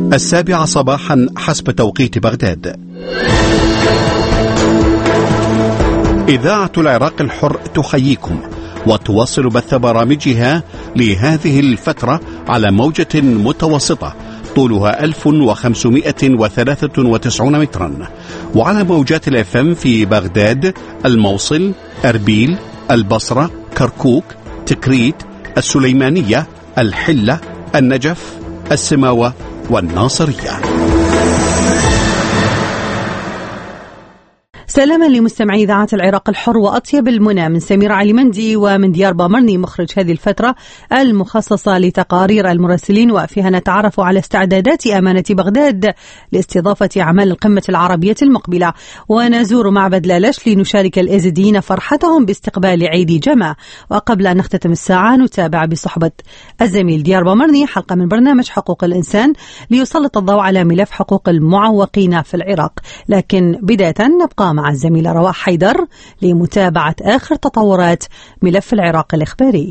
7 صباحا حسب توقيت بغداد. إذاعة العراق الحر تحييكم وتواصل بث برامجها لهذه الفترة على موجة متوسطة طولها 1593 مترا، وعلى موجات الFM في بغداد، الموصل، أربيل، البصرة، كركوك، تكريت، السليمانية، الحلة، النجف، السماوة والناصرية. سلاما لمستمعي إذاعة العراق الحر وأطيب المنى من سمير علي مندي ومن ديار بامرني مخرج هذه الفترة المخصصة لتقارير المراسلين، وفيها نتعرف على استعدادات أمانة بغداد لاستضافة أعمال القمة العربية المقبلة، ونزور معبد لالش لنشارك الإزيديين فرحتهم باستقبال عيد جمع. وقبل أن نختتم الساعة نتابع بصحبة الزميل ديار بامرني حلقة من برنامج حقوق الإنسان ليسلط الضوء على ملف حقوق المعوقين في العراق. لكن بداية نبقى مع الزميلة رواح حيدر لمتابعة آخر تطورات ملف العراق الإخباري.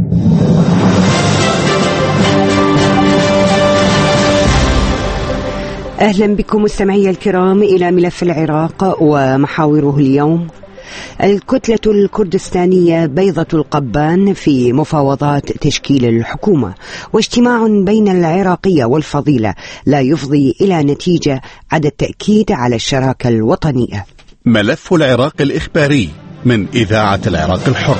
أهلا بكم مستمعي الكرام إلى ملف العراق ومحاوره اليوم. الكتلة الكردستانية بيضة القبان في مفاوضات تشكيل الحكومة، واجتماع بين العراقية والفضيلة لا يفضي إلى نتيجة عدا التأكيد على الشراكة الوطنية. ملف العراق الإخباري من إذاعة العراق الحر.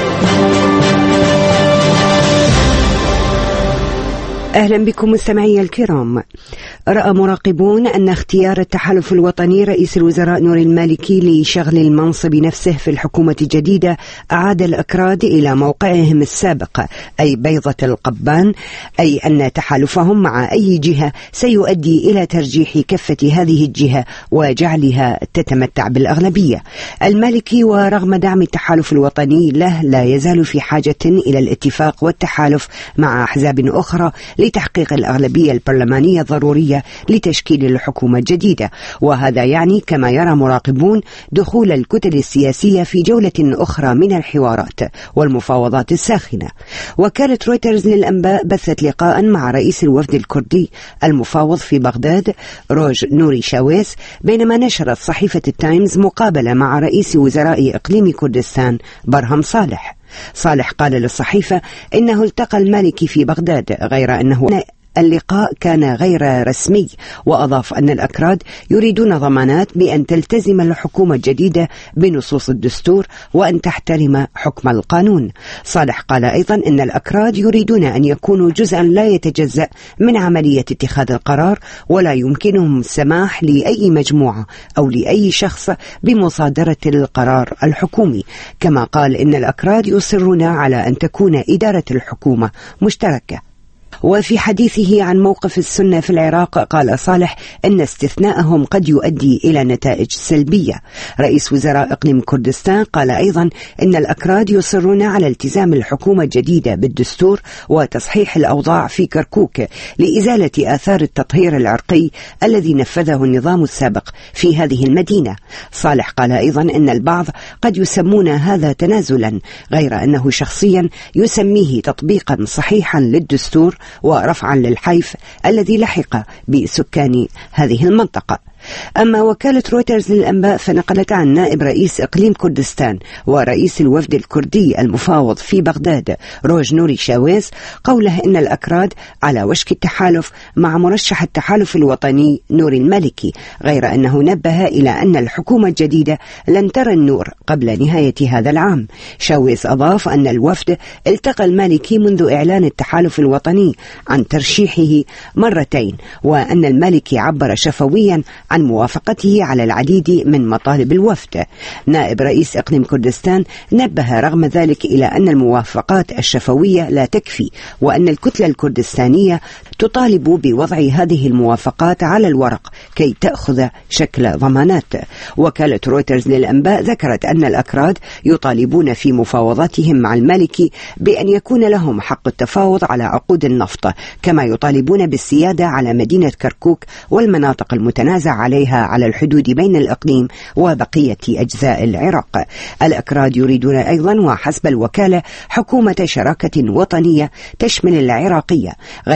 أهلا بكم مستمعي الكرام. رأى مراقبون أن اختيار التحالف الوطني رئيس الوزراء نوري المالكي لشغل المنصب نفسه في الحكومة الجديدة أعاد الأكراد إلى موقعهم السابق، أي بيضة القبان، أي أن تحالفهم مع أي جهة سيؤدي إلى ترجيح كفة هذه الجهة وجعلها تتمتع بالأغلبية. المالكي ورغم دعم التحالف الوطني له لا يزال في حاجة إلى الاتفاق والتحالف مع أحزاب أخرى لتحقيق الأغلبية البرلمانية الضرورية لتشكيل الحكومة الجديدة، وهذا يعني كما يرى مراقبون دخول الكتل السياسية في جولة أخرى من الحوارات والمفاوضات الساخنة. وكالة رويترز للأنباء بثت لقاء مع رئيس الوفد الكردي المفاوض في بغداد روج نوري شاويس، بينما نشرت صحيفة التايمز مقابلة مع رئيس وزراء إقليم كردستان برهم صالح. صالح قال للصحيفة إنه التقى المالكي في بغداد، غير أنه اللقاء كان غير رسمي، وأضاف أن الأكراد يريدون ضمانات بأن تلتزم الحكومة الجديدة بنصوص الدستور وأن تحترم حكم القانون. صالح قال أيضا أن الأكراد يريدون أن يكونوا جزءا لا يتجزأ من عملية اتخاذ القرار، ولا يمكنهم السماح لأي مجموعة أو لأي شخص بمصادرة القرار الحكومي. كما قال أن الأكراد يصرون على أن تكون إدارة الحكومة مشتركة. وفي حديثه عن موقف السنة في العراق قال صالح أن استثناءهم قد يؤدي إلى نتائج سلبية. رئيس وزراء إقليم كردستان قال أيضا أن الأكراد يصرون على التزام الحكومة الجديدة بالدستور وتصحيح الأوضاع في كركوك لإزالة آثار التطهير العرقي الذي نفذه النظام السابق في هذه المدينة. صالح قال أيضا أن البعض قد يسمون هذا تنازلا، غير أنه شخصيا يسميه تطبيقا صحيحا للدستور ورفعا للحيف الذي لحق بسكان هذه المنطقة. أما وكالة رويترز للأنباء فنقلت عن نائب رئيس إقليم كردستان ورئيس الوفد الكردي المفاوض في بغداد روج نوري شاويس قوله إن الأكراد على وشك التحالف مع مرشح التحالف الوطني نوري المالكي، غير أنه نبه إلى أن الحكومة الجديدة لن ترى النور قبل نهاية هذا العام. شاويس أضاف أن الوفد التقى المالكي منذ إعلان التحالف الوطني عن ترشيحه مرتين، وأن المالكي عبر شفويا عن موافقته على العديد من مطالب الوفد. نائب رئيس إقليم كردستان نبه رغم ذلك إلى أن الموافقات الشفوية لا تكفي، وأن الكتلة الكردستانية تطالب بوضع هذه الموافقات على الورق كي تأخذ شكل ضمانات. وكالة رويترز للأنباء ذكرت أن الأكراد يطالبون في مفاوضاتهم مع المالكي بأن يكون لهم حق التفاوض على عقود النفط، كما يطالبون بالسيادة على مدينة كركوك والمناطق المتنازع عليها على الحدود بين الإقليم وبقية أجزاء العراق. الأكراد يريدون أيضا وحسب الوكالة حكومة شراكة وطنية تشمل العراقية، غير أن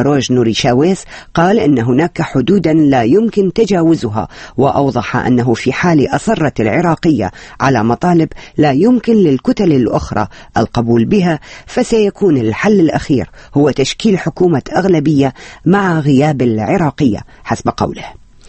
فاروج نوري شاويس قال إن هناك حدودا لا يمكن تجاوزها، وأوضح أنه في حال أصرت العراقية على مطالب لا يمكن للكتل الأخرى القبول بها، فسيكون الحل الأخير هو تشكيل حكومة أغلبية مع غياب العراقية حسب قوله.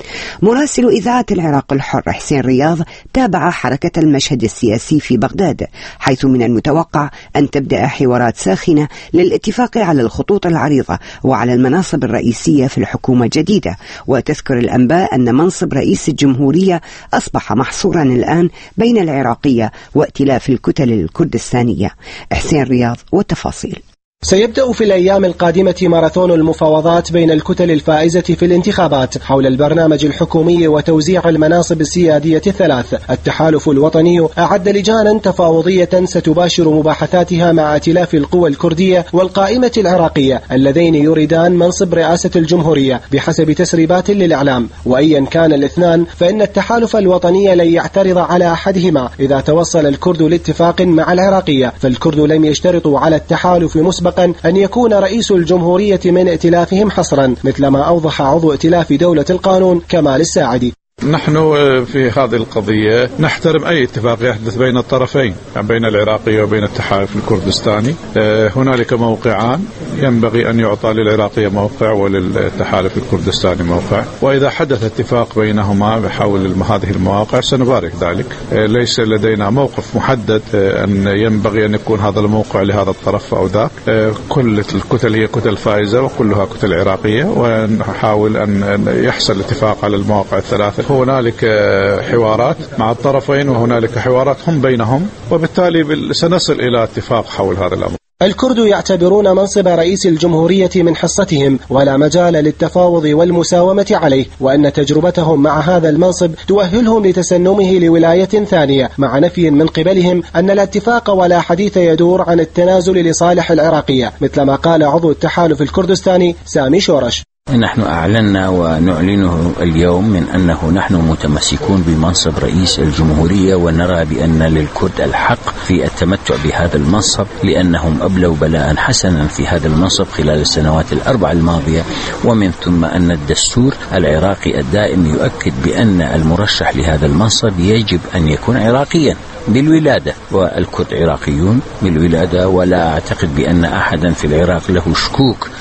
مراسل إذاعة العراق الحر حسين رياض تابع حركة المشهد السياسي في بغداد، حيث من المتوقع أن تبدأ حوارات ساخنة للاتفاق على الخطوط العريضة وعلى المناصب الرئيسية في الحكومة الجديدة. وتذكر الأنباء أن منصب رئيس الجمهورية أصبح محصورا الآن بين العراقية وائتلاف الكتل الكردستانية. حسين رياض والتفاصيل. سيبدأ في الأيام القادمة ماراثون المفاوضات بين الكتل الفائزة في الانتخابات حول البرنامج الحكومي وتوزيع المناصب السيادية الثلاث. التحالف الوطني أعد لجانا تفاوضية ستباشر مباحثاتها مع ائتلاف القوى الكردية والقائمة العراقية اللذين يريدان منصب رئاسة الجمهورية بحسب تسريبات للإعلام. وأيا كان الاثنان فإن التحالف الوطني لن يعترض على أحدهما إذا توصل الكرد لاتفاق مع العراقية، فالكرد لم يشترطوا على التحالف مسبقا أن يكون رئيس الجمهورية من ائتلافهم حصرا، مثلما أوضح عضو ائتلاف دولة القانون كمال الساعدي. نحن في هذه القضية نحترم أي اتفاق يحدث بين الطرفين، يعني بين العراقية وبين التحالف الكردستاني. هنالك موقعان، ينبغي أن يعطى للعراقية موقع وللتحالف الكردستاني موقع، وإذا حدث اتفاق بينهما بحول هذه المواقع سنبارك ذلك. ليس لدينا موقف محدد أن ينبغي أن يكون هذا الموقع لهذا الطرف أو ذاك. كل الكتل هي كتل فائزة وكلها كتل عراقية، ونحاول أن يحصل اتفاق على المواقع الثلاثة. هنالك حوارات مع الطرفين وهنالك حوارات هم بينهم، وبالتالي سنصل إلى اتفاق حول هذا الأمر. الكرد يعتبرون منصب رئيس الجمهورية من حصتهم ولا مجال للتفاوض والمساومة عليه، وأن تجربتهم مع هذا المنصب تؤهلهم لتسنمه لولاية ثانية، مع نفي من قبلهم أن الاتفاق ولا حديث يدور عن التنازل لصالح العراقية، مثلما قال عضو التحالف الكردستاني سامي شورش. نحن أعلنا ونعلنه اليوم من أنه نحن متمسكون بمنصب رئيس الجمهورية، ونرى بأن للكرد الحق في التمتع بهذا المنصب، لأنهم أبلوا بلاء حسنا في هذا المنصب خلال السنوات الأربع الماضية. ومن ثم أن الدستور العراقي الدائم يؤكد بأن المرشح لهذا المنصب يجب أن يكون عراقيا بالولادة، والكرد عراقيون بالولادة، ولا أعتقد بأن أحدا في العراق له شكوك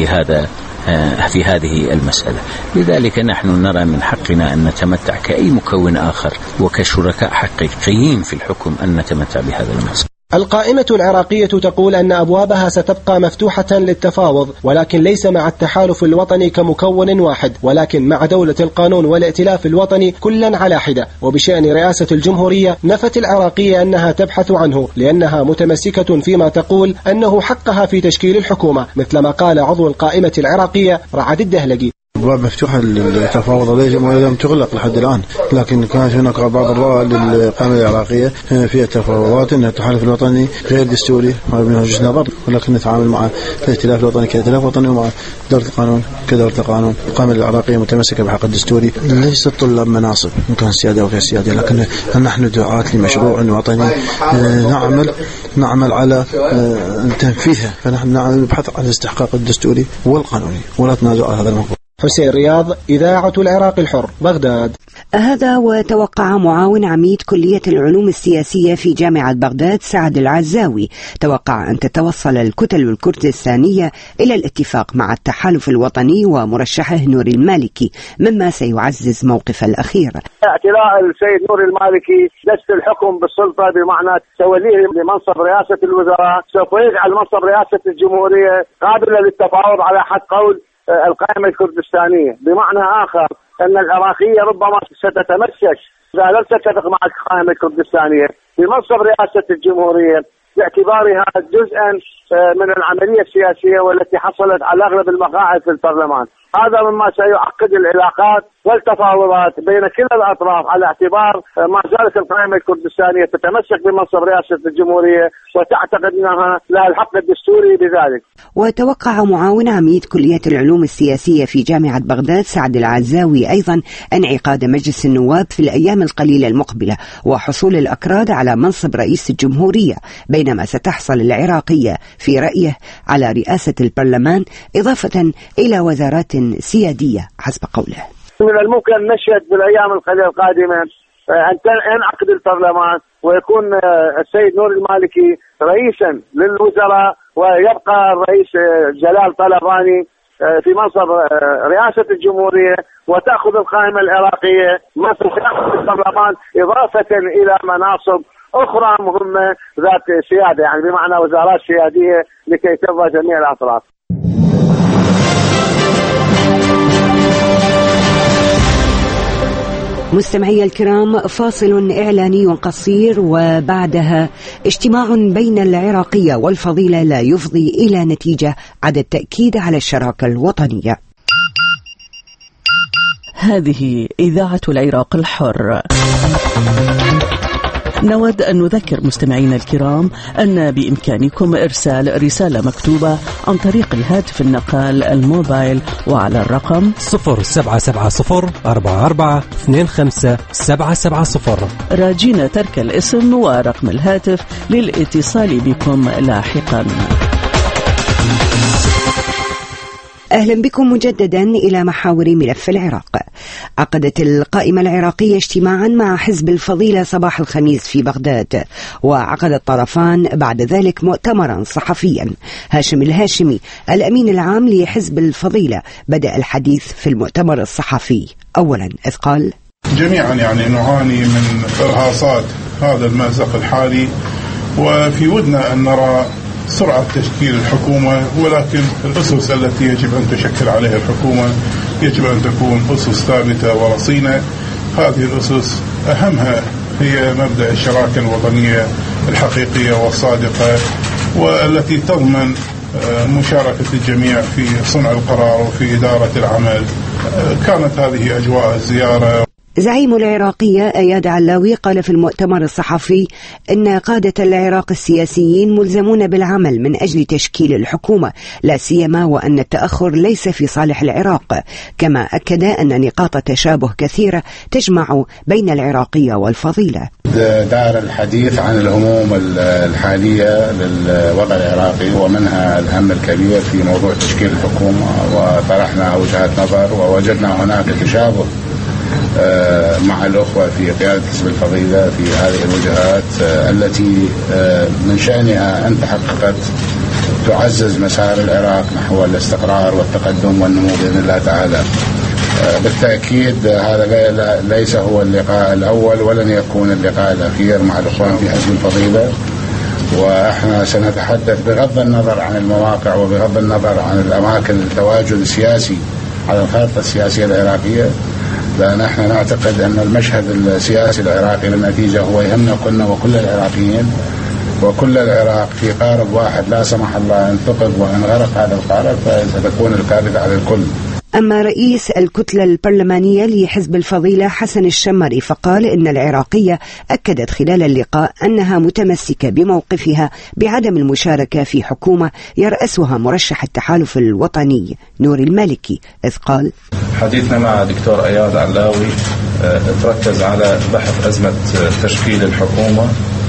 في هذه المسألة. لذلك نحن نرى من حقنا أن نتمتع كأي مكون آخر وكشركاء حقيقيين في الحكم أن نتمتع بهذا المنصب. القائمة العراقية تقول أن أبوابها ستبقى مفتوحة للتفاوض، ولكن ليس مع التحالف الوطني كمكون واحد، ولكن مع دولة القانون والائتلاف الوطني كلا على حدة. وبشأن رئاسة الجمهورية نفت العراقية أنها تبحث عنه، لأنها متمسكة فيما تقول أنه حقها في تشكيل الحكومة، مثلما قال عضو القائمة العراقية رعد الدهلقي. أبواب مفتوحة للتفاوض لم تغلق لحد الآن، لكن كانت هناك أبواب الرواء للقائمة العراقية فيها تفاوضات. أن التحالف الوطني غير دستوري من وجهة نظر، ولكن نتعامل مع الائتلاف الوطني كائتلاف وطني ومع دولة القانون كدولة القانون. القائمة العراقية متمسكة بحق الدستوري، ليست طلاب مناصب إن كان سيادة أو غير سيادة، لكن نحن دعاة لمشروع وطني نعمل على تنفيذه، فنحن نبحث عن الاستحقاق الدستوري والقانوني ولا تنازع على هذا الموضوع. حسين رياض، إذاعة العراق الحر، بغداد. هذا وتوقع معاون عميد كلية العلوم السياسية في جامعة بغداد سعد العزاوي أن تتوصل الكتل الكردستانية إلى الاتفاق مع التحالف الوطني ومرشحه نور المالكي، مما سيعزز موقف الأخير. اعتلاء السيد نور المالكي دست الحكم بالسلطة، بمعنى توليه لمنصب رئاسة الوزراء سوف يجعل منصب رئاسة الجمهورية قابلة للتفاوض على حد قول القائمة الكردستانية. بمعنى آخر أن العراقية ربما ستتمسك إذا لم تتفق مع القائمة الكردستانية بمنصب رئاسة الجمهورية، باعتبارها جزءا من العملية السياسية والتي حصلت على أغلب المقاعد في البرلمان. هذا مما سيعقد العلاقات والتفاوضات بين كلا الأطراف، على اعتبار ما زالت القائمة الكردستانية تتمسك بمنصب رئاسة الجمهورية وتعتقد أنها لها الحق الدستوري بذلك. وتوقع معاون عميد كلية العلوم السياسية في جامعة بغداد سعد العزاوي أيضا انعقاد مجلس النواب في الأيام القليلة المقبلة وحصول الأكراد على منصب رئيس الجمهورية، بينما ستحصل العراقية في رأيه على رئاسة البرلمان إضافة إلى وزارات سيادية حسب قوله. من الممكن نشهد في الأيام القليلة القادمة أن ينعقد البرلمان ويكون السيد نور المالكي رئيسا للوزراء، ويبقى الرئيس جلال طلباني في منصب رئاسة الجمهورية، وتأخذ القائمة العراقية منصب رئاسة البرلمان إضافة إلى مناصب أخرى مهمة ذات سيادة، يعني بمعنى وزارات سيادية لكي ترضى جميع الأطراف. مستمعي الكرام، فاصل إعلاني قصير وبعدها اجتماع بين العراقية والفضيلة لا يفضي إلى نتيجة عدا التأكيد على الشراكة الوطنية. هذه إذاعة العراق الحر. نود أن نذكر مستمعينا الكرام أن بإمكانكم إرسال رسالة مكتوبة عن طريق الهاتف النقال الموبايل وعلى الرقم 077044257770 راجين ترك الاسم ورقم الهاتف للاتصال بكم لاحقا. أهلا بكم مجددا إلى محاور ملف العراق. عقدت القائمة العراقية اجتماعا مع حزب الفضيلة صباح الخميس في بغداد، وعقد الطرفان بعد ذلك مؤتمرا صحفيا. هاشم الهاشمي الأمين العام لحزب الفضيلة بدأ الحديث في المؤتمر الصحفي. أولا إذ قال: جميعا نعاني من إرهاصات هذا المأزق الحالي، وفي ودنا أن نرى سرعة تشكيل الحكومة، ولكن الأسس التي يجب أن تشكل عليها الحكومة يجب أن تكون أسس ثابتة ورصينة. هذه الأسس أهمها هي مبدأ الشراكة الوطنية الحقيقية والصادقة، والتي تضمن مشاركة الجميع في صنع القرار وفي إدارة العمل. كانت هذه أجواء الزيارة. زعيم العراقية أياد علاوي قال في المؤتمر الصحفي إن قادة العراق السياسيين ملزمون بالعمل من أجل تشكيل الحكومة، لا سيما وأن التأخر ليس في صالح العراق. كما أكد أن نقاط تشابه كثيرة تجمع بين العراقية والفضيلة. دار الحديث عن الهموم الحالية للوضع العراقي، ومنها الهم الكبير في موضوع تشكيل الحكومة، وطرحنا وجهات نظر ووجدنا هناك تشابه مع الأخوة في قيادة حزب الفضيلة في هذه الوجهات التي من شأنها أن تحققت تعزز مسار العراق نحو الاستقرار والتقدم والنمو بإذن الله تعالى. بالتأكيد هذا ليس هو اللقاء الأول ولن يكون اللقاء الأخير مع الأخوان في حزب الفضيلة، وإحنا سنتحدث بغض النظر عن المواقع وبغض النظر عن الأماكن التواجد السياسي على الخارطة السياسية العراقية، لأن احنا نعتقد أن المشهد السياسي العراقي للنتيجة هو يهمنا كلنا وكل العراقيين، وكل العراق في قارب واحد لا سمح الله أن ثقب وأن غرق هذا القارب فستكون الكارثة على الكل. أما رئيس الكتلة البرلمانية لحزب الفضيلة حسن الشمري فقال إن العراقية أكدت خلال اللقاء أنها متمسكة بموقفها بعدم المشاركة في حكومة يرأسها مرشح التحالف الوطني نور المالكي، إذ قال: حديثنا مع دكتور أياد علاوي تركز على بحث أزمة تشكيل الحكومة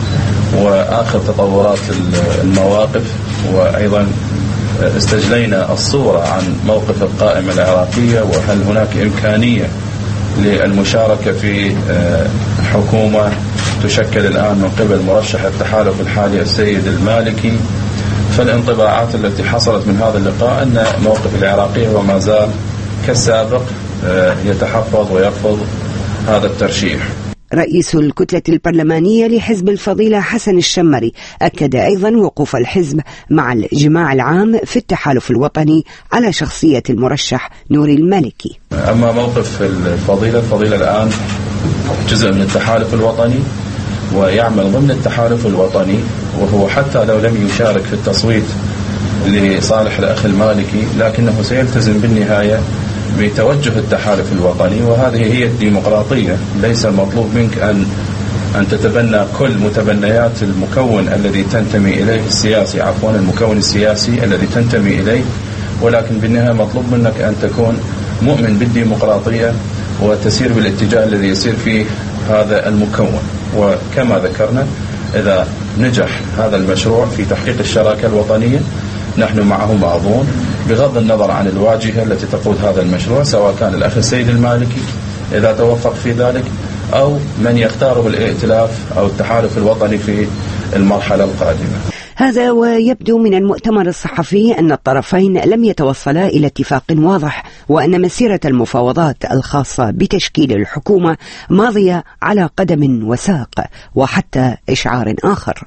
وآخر تطورات المواقف، وأيضا استجلينا الصورة عن موقف القائمة العراقية، وهل هناك إمكانية للمشاركة في حكومة تشكل الآن من قبل مرشح التحالف الحالي السيد المالكي. فالانطباعات التي حصلت من هذا اللقاء أن موقف العراقية وما زال كالسابق يتحفظ ويرفض هذا الترشيح. رئيس الكتلة البرلمانية لحزب الفضيلة حسن الشمري أكد أيضا وقوف الحزب مع الإجماع العام في التحالف الوطني على شخصية المرشح نور المالكي. أما موقف الفضيلة الآن جزء من التحالف الوطني ويعمل ضمن التحالف الوطني، وهو حتى لو لم يشارك في التصويت لصالح الأخ المالكي لكنه سيلتزم بالنهاية بتوجه التحالف الوطني، وهذه هي الديمقراطية. ليس المطلوب منك أن تتبنى كل متبنيات المكون الذي تنتمي إليه السياسي، المكون السياسي الذي تنتمي إليه، ولكن بالنهاية مطلوب منك أن تكون مؤمن بالديمقراطية وتسير بالاتجاه الذي يسير فيه هذا المكون. وكما ذكرنا، إذا نجح هذا المشروع في تحقيق الشراكة الوطنية نحن معه معظون، بغض النظر عن الواجهة التي تقود هذا المشروع، سواء كان الأخ السيد المالكي إذا توفق في ذلك، أو من يختاره الائتلاف أو التحالف الوطني في المرحلة القادمة. هذا ويبدو من المؤتمر الصحفي أن الطرفين لم يتوصلا إلى اتفاق واضح، وأن مسيرة المفاوضات الخاصة بتشكيل الحكومة ماضية على قدم وساق وحتى إشعار آخر.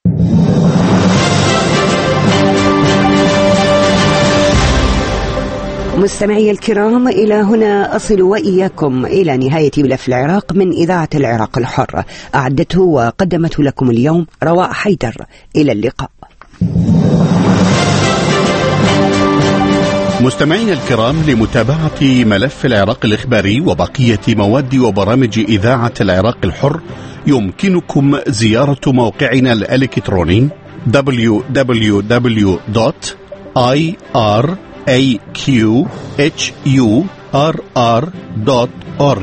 مستمعي الكرام، إلى هنا أصل وإياكم إلى نهاية ملف العراق من إذاعة العراق الحر. أعدته وقدمته لكم اليوم رواء حيدر. إلى اللقاء. مستمعينا الكرام، لمتابعة ملف العراق الإخباري وبقية مواد وبرامج إذاعة العراق الحر يمكنكم زيارة موقعنا الإلكتروني www.aqhurr.org.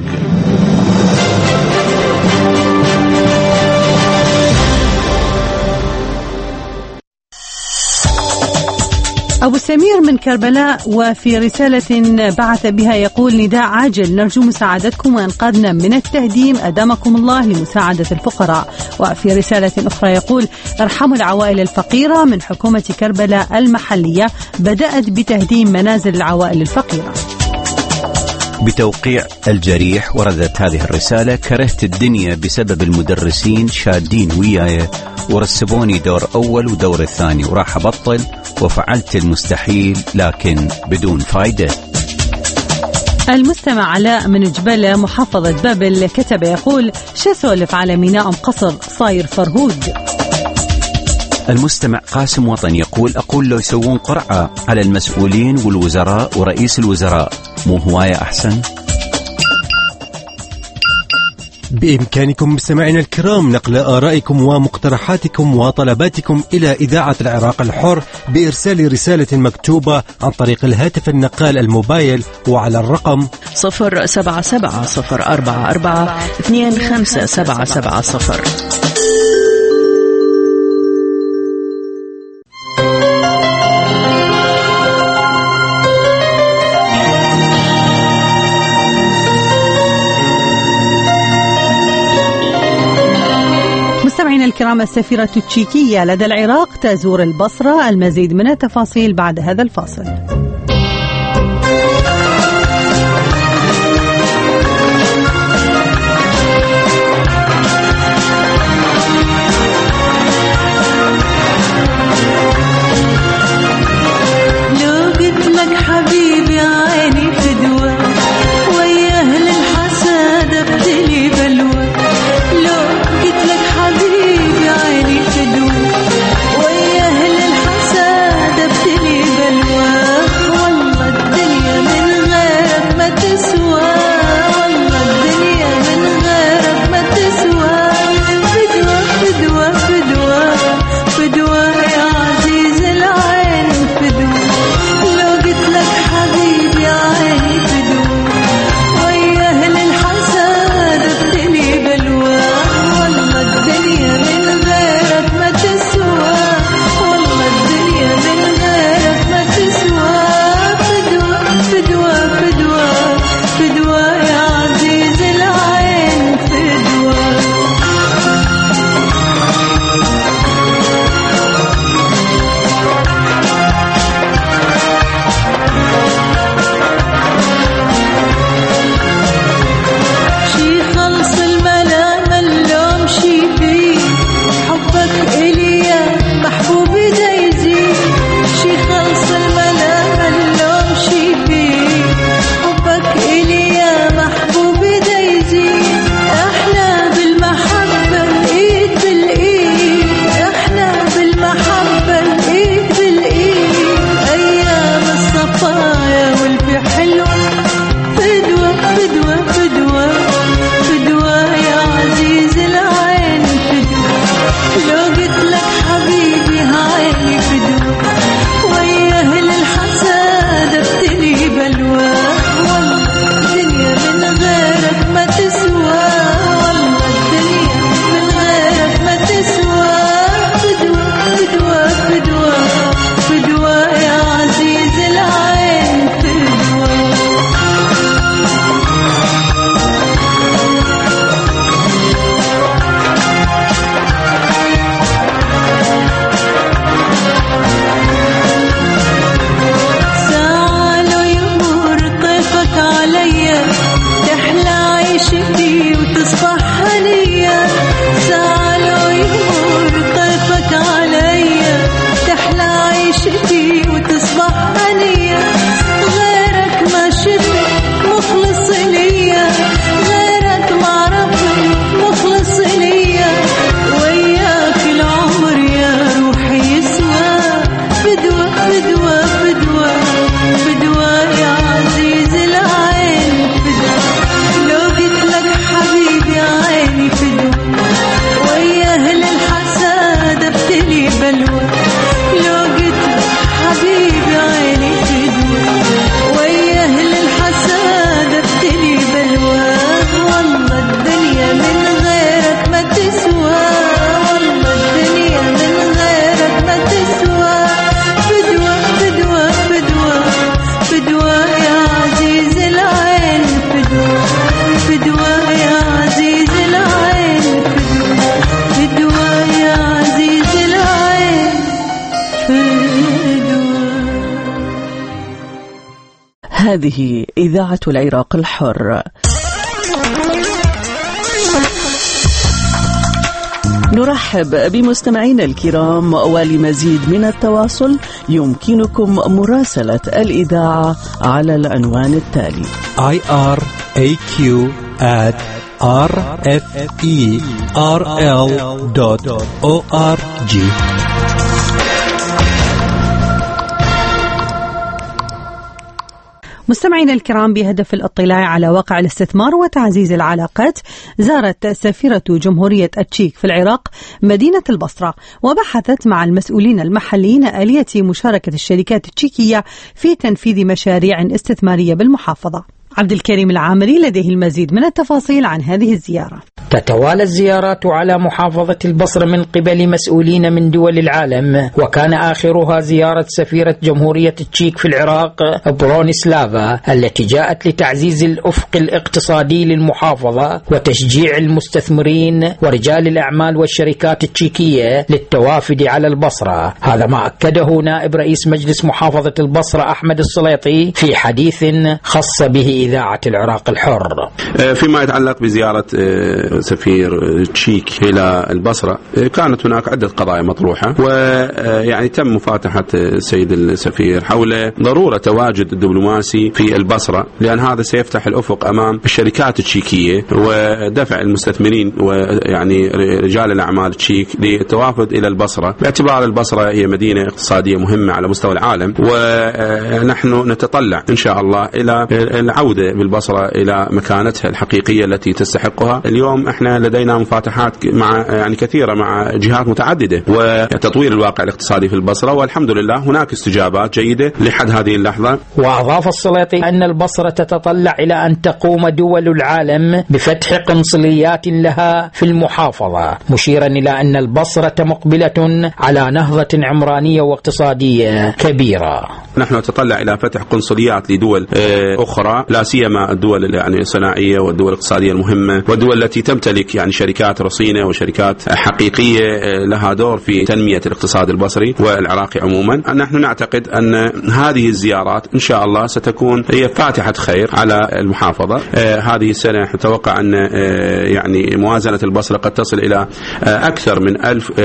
أبو سمير من كربلاء، وفي رسالة بعث بها يقول: نداء عاجل، نرجو مساعدتكم وإنقاذنا من التهديم، أدامكم الله لمساعدة الفقراء. وفي رسالة أخرى يقول: ارحموا العوائل الفقيرة، من حكومة كربلاء المحلية بدأت بتهديم منازل العوائل الفقيرة. بتوقيع الجريح وردت هذه الرسالة: كرهت الدنيا بسبب المدرسين شادين وياي ورسبوني دور أول ودور الثاني، وراح أبطل وفعلت المستحيل لكن بدون فايدة. المستمع علاء من جبلة محافظة بابل كتب يقول: شو سولف على ميناء قصر صاير فرهود. المستمع قاسم وطن يقول: أقول لو يسوون قرعة على المسؤولين والوزراء ورئيس الوزراء مو هواية أحسن؟ بإمكانكم مستمعينا الكرام نقل آرائكم ومقترحاتكم وطلباتكم إلى إذاعة العراق الحر بإرسال رسالة مكتوبة عن طريق الهاتف النقال الموبايل وعلى الرقم 07704425770. مستمعينا الكرام، السفيرة التشيكية لدى العراق تزور البصرة. المزيد من التفاصيل بعد هذا الفاصل. لو قلت لك حبيبي عيني فدوى ويا أهل الحسد ابتلي بلوى، لو قلت لك حبيبي عيني فدوى ويا أهل الحسد ابتلي بلوى، هذه إذاعة العراق الحر. نرحب بمستمعينا الكرام، ولمزيد من التواصل يمكنكم مراسلة الإذاعة على العنوان التالي: iraq@rferl.org. مستمعينا الكرام، بهدف الاطلاع على واقع الاستثمار وتعزيز العلاقات، زارت سفيرة جمهورية التشيك في العراق مدينة البصرة، وبحثت مع المسؤولين المحليين آلية مشاركة الشركات التشيكية في تنفيذ مشاريع استثمارية بالمحافظة. عبد الكريم العامري لديه المزيد من التفاصيل عن هذه الزيارة. تتوالى الزيارات على محافظة البصرة من قبل مسؤولين من دول العالم، وكان آخرها زيارة سفيرة جمهورية التشيك في العراق برونيسلاوا، التي جاءت لتعزيز الأفق الاقتصادي للمحافظة وتشجيع المستثمرين ورجال الأعمال والشركات التشيكية للتوافد على البصرة. هذا ما أكده نائب رئيس مجلس محافظة البصرة أحمد السليطي في حديث خص به إذاعة العراق الحر. فيما يتعلق بزيارة سفير تشيك إلى البصرة، كانت هناك عدة قضايا مطروحة، ويعني تم مفاتحة السيد السفير حول ضرورة تواجد الدبلوماسي في البصرة، لأن هذا سيفتح الأفق أمام الشركات التشيكية ودفع المستثمرين ويعني رجال الأعمال التشيك للتوافد إلى البصرة، باعتبار البصرة هي مدينة اقتصادية مهمة على مستوى العالم، ونحن نتطلع إن شاء الله إلى العودة بالبصرة إلى مكانتها الحقيقية التي تستحقها. اليوم احنا لدينا مفاتحات مع يعني كثيرة مع جهات متعددة وتطوير الواقع الاقتصادي في البصرة، والحمد لله هناك استجابات جيدة لحد هذه اللحظة. وأضاف السليطي أن البصرة تتطلع إلى أن تقوم دول العالم بفتح قنصليات لها في المحافظة، مشيرا إلى أن البصرة مقبلة على نهضة عمرانية واقتصادية كبيرة. نحن نتطلع إلى فتح قنصليات لدول أخرى، لا سيما الدول يعني الصناعية والدول الاقتصادية المهمة والدول التي تمتلك يعني شركات رصينة وشركات حقيقية لها دور في تنمية الاقتصاد البصري والعراقي عموما. نحن نعتقد أن هذه الزيارات إن شاء الله ستكون هي فاتحة خير على المحافظة. هذه السنة نتوقع أن يعني موازنة البصرة قد تصل إلى أكثر من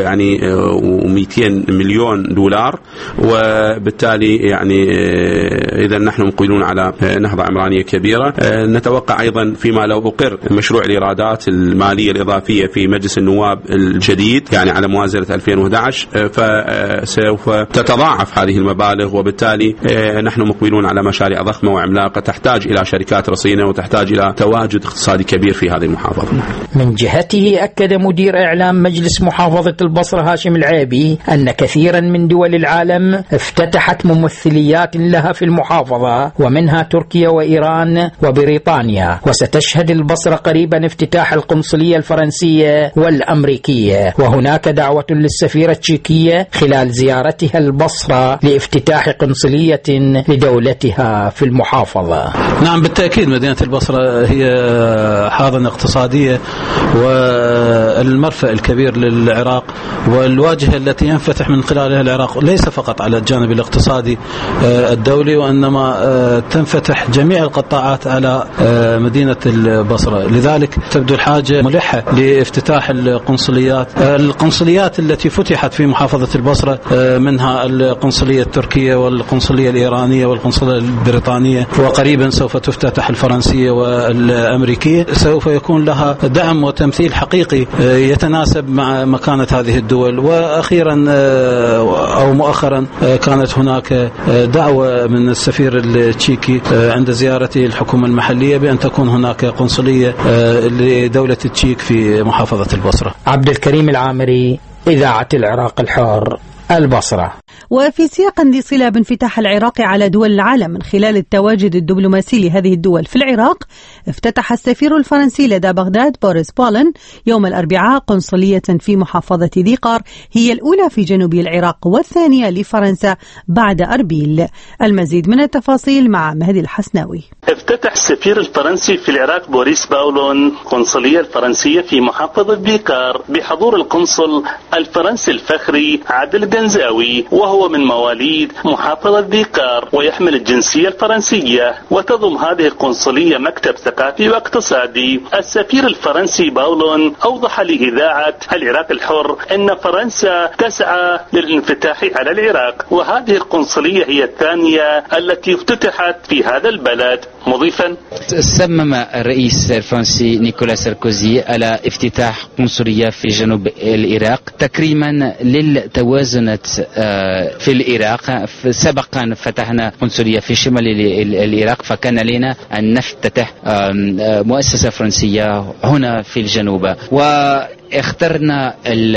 1200 مليون دولار، وبالتالي يعني إذا نحن مقبلون على نهضة عمرانية كبيرة. نتوقع أيضا فيما لو أقر مشروع الإيرادات المالية الإضافية في مجلس النواب الجديد يعني على موازنة 2011، فسوف تتضاعف هذه المبالغ، وبالتالي نحن مقبلون على مشاريع ضخمة وعملاقة تحتاج إلى شركات رصينة وتحتاج إلى تواجد اقتصادي كبير في هذه المحافظة. من جهته أكد مدير إعلام مجلس محافظة البصرة هاشم العيبي أن كثيرا من دول العالم افتتحت ممثليات لها في المحافظة، ومنها تركيا وإيران وبريطانيا، وستشهد البصرة قريبا افتتاح القنصلية الفرنسية والأمريكية، وهناك دعوة للسفيرة التشيكية خلال زيارتها البصرة لافتتاح قنصلية لدولتها في المحافظة. نعم بالتأكيد مدينة البصرة هي حاضنة اقتصادية والمرفأ الكبير للعراق، والواجهة التي ينفتح من خلالها العراق ليس فقط على الجانب الاقتصادي الدولي، وإنما تنفتح جميع القطاعات على مدينة البصرة. لذلك تبدو الحاجة ملحة لافتتاح القنصليات التي فتحت في محافظة البصرة، منها القنصلية التركية والقنصلية الإيرانية والقنصلية البريطانية، وقريبا سوف تفتتح الفرنسية والأمريكية. سوف يكون لها دعم وتمثيل حقيقي يتناسب مع مكانة هذه الدول. وأخيرا أو مؤخرا كانت هناك دعوة من السفير التشيكي عند زيارته الحكومة المحلية بأن تكون هناك قنصلية لدولة التشيك في محافظة البصرة. عبد الكريم العامري، إذاعة العراق الحر، البصرة. وفي سياق لصلة بانفتاح العراق على دول العالم من خلال التواجد الدبلوماسي لهذه الدول في العراق، افتتح السفير الفرنسي لدى بغداد بوريس بولن يوم الأربعاء قنصلية في محافظة ذي قار، هي الأولى في جنوب العراق والثانية لفرنسا بعد أربيل. المزيد من التفاصيل مع مهدي الحسناوي. افتتح السفير الفرنسي في العراق بوريس باولون قنصلية الفرنسية في محافظة ذي قار بحضور القنصل الفرنسي الفخري عادل الجنزاوي، وهو من مواليد محافظة ذي قار ويحمل الجنسية الفرنسية. وتضم هذه القنصلية مكتب ثقافي واقتصادي. السفير الفرنسي باولون أوضح لإذاعة العراق الحر أن فرنسا تسعى للانفتاح على العراق، وهذه القنصلية هي الثانية التي افتتحت في هذا البلد، مضيفا: صمم الرئيس الفرنسي نيكولا ساركوزي على افتتاح قنصلية في جنوب العراق تكريما للتوازنات في العراق. سبقا فتحنا قنصلية في شمال العراق، فكان لنا أن نفتتح مؤسسة فرنسية هنا في الجنوب. اخترنا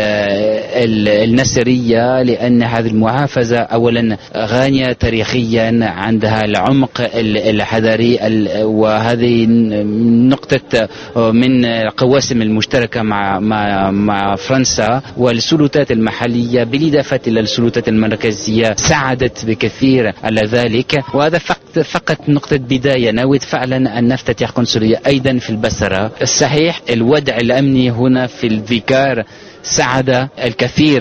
النسرية لأن هذه المحافظة أولا غنية تاريخيا، عندها العمق الحضاري، وهذه نقطة من القواسم المشتركة مع فرنسا والسلطات المحلية، بالإضافة إلى السلطات المركزية ساعدت بكثير على ذلك. وهذا فقط نقطة بداية. نود فعلا أن نفتتح قنصلية أيضا في البصرة. الصحيح الوضع الأمني هنا في الذكار ساعد الكثير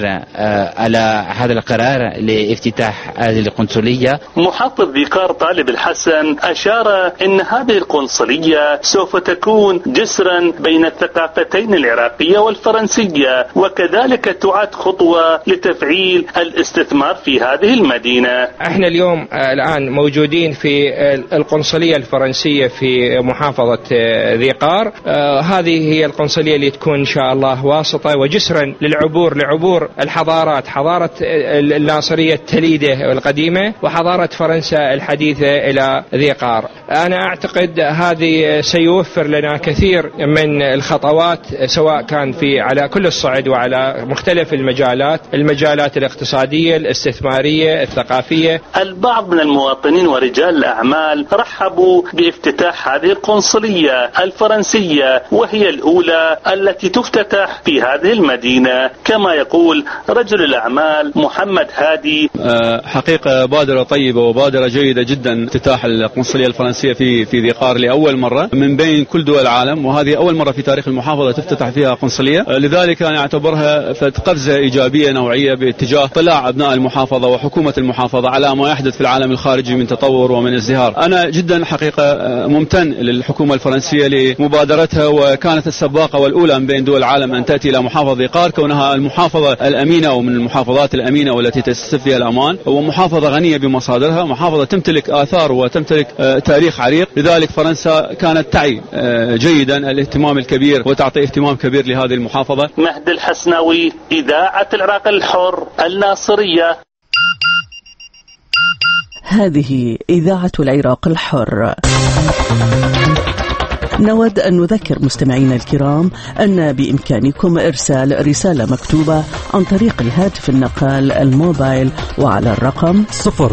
على هذا القرار لافتتاح هذه القنصلية. محافظ ذي قار طالب الحسن أشار أن هذه القنصلية سوف تكون جسرا بين الثقافتين العراقية والفرنسية، وكذلك تعد خطوة لتفعيل الاستثمار في هذه المدينة. احنا اليوم الآن موجودين في القنصلية الفرنسية في محافظة ذي قار. هذه هي القنصلية اللي تكون إن شاء الله واسطة وجسر لعبور الحضارات، حضارة الناصرية التليدة القديمة وحضارة فرنسا الحديثة إلى ذي قار. أنا أعتقد هذه سيوفر لنا كثير من الخطوات، سواء كان على كل الصعد وعلى مختلف المجالات الاقتصادية، الاستثمارية، الثقافية. البعض من المواطنين ورجال الأعمال رحبوا بافتتاح هذه القنصلية الفرنسية، وهي الأولى التي تفتتح في هذه المدينة، كما يقول رجل الأعمال محمد هادي: حقيقة بادرة طيبة وبادرة جيدة جدا افتتاح القنصلية الفرنسية في ذي قار لأول مرة من بين كل دول العالم، وهذه أول مرة في تاريخ المحافظة تفتتح فيها قنصلية. لذلك أنا أعتبرها قفزة إيجابية نوعية باتجاه طلاع أبناء المحافظة وحكومة المحافظة على ما يحدث في العالم الخارجي من تطور ومن ازدهار. أنا جدا حقيقة ممتن للحكومة الفرنسية لمبادرتها، وكانت السباقة والأولى من بين دول العالم أن تأتي إلى محافظة ذي قار، كونها المحافظة الأمينة ومن المحافظات الأمينة والتي تستف فيها الأمان، ومحافظة غنية بمصادرها، محافظة تمتلك آثار وتمتلك تاريخ عريق. لذلك فرنسا كانت تعي جيدا الاهتمام الكبير وتعطي اهتمام كبير لهذه المحافظة. مهدي الحسناوي، إذاعة العراق الحر، الناصرية. هذه إذاعة العراق الحر. نود أن نذكر مستمعينا الكرام أن بإمكانكم إرسال رسالة مكتوبة عن طريق الهاتف النقال الموبايل وعلى الرقم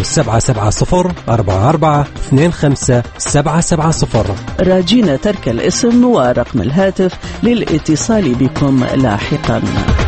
0774-2425-770 راجين ترك الاسم ورقم الهاتف للاتصال بكم لاحقا.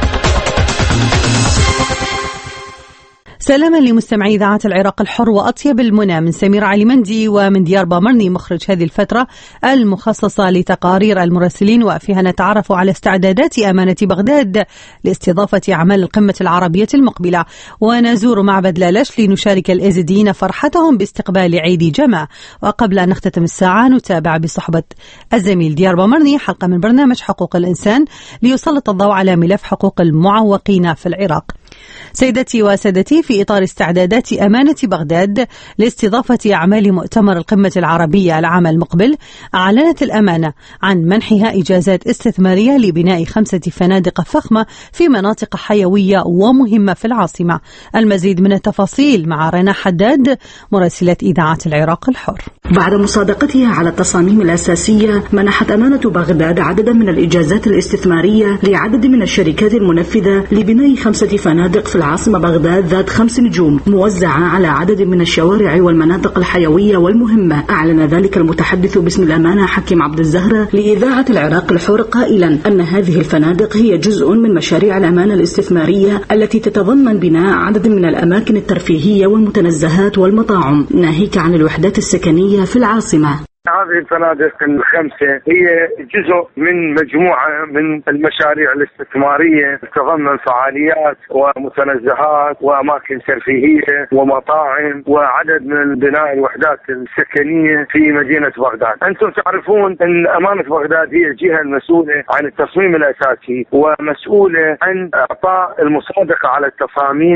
سلاما لمستمعي إذاعة العراق الحر وأطيب المنى من سمير علي مندي ومن ديار بامرني مخرج هذه الفترة المخصصة لتقارير المراسلين، وفيها نتعرف على استعدادات أمانة بغداد لاستضافة أعمال القمة العربية المقبلة، ونزور معبد لالش لنشارك الإزيديين فرحتهم باستقبال عيد جمع. وقبل أن نختتم الساعة نتابع بصحبة الزميل ديار بامرني حلقة من برنامج حقوق الإنسان ليسلط الضوء على ملف حقوق المعوقين في العراق. سيدتي وسادتي، في إطار استعدادات أمانة بغداد لاستضافة أعمال مؤتمر القمة العربية العام المقبل، أعلنت الأمانة عن منحها إجازات استثمارية لبناء 5 فنادق فخمة في مناطق حيوية ومهمة في العاصمة. المزيد من التفاصيل مع رنا حداد مراسلة إذاعة العراق الحر. بعد مصادقتها على التصاميم الأساسية، منحت أمانة بغداد عددا من الإجازات الاستثمارية لعدد من الشركات المنفذة لبناء 5 فنادق في العاصمة بغداد ذات 5 نجوم موزعة على عدد من الشوارع والمناطق الحيوية والمهمة. أعلن ذلك المتحدث باسم الأمانة حكيم عبد الزهرة لإذاعة العراق الحر قائلا أن هذه الفنادق هي جزء من مشاريع الأمانة الاستثمارية التي تتضمن بناء عدد من الأماكن الترفيهية والمتنزهات والمطاعم، ناهيك عن الوحدات السكنية في العاصمة. هذه الفنادق الخمسة هي جزء من مجموعة من المشاريع الاستثمارية تتضمن فعاليات ومتنزهات وأماكن ترفيهية ومطاعم وعدد من بناء الوحدات السكنية في مدينة بغداد. أنتم تعرفون أن أمانة بغداد هي الجهة المسؤولة عن التصميم الأساسي ومسؤولة عن إعطاء المصادقة على التصاميم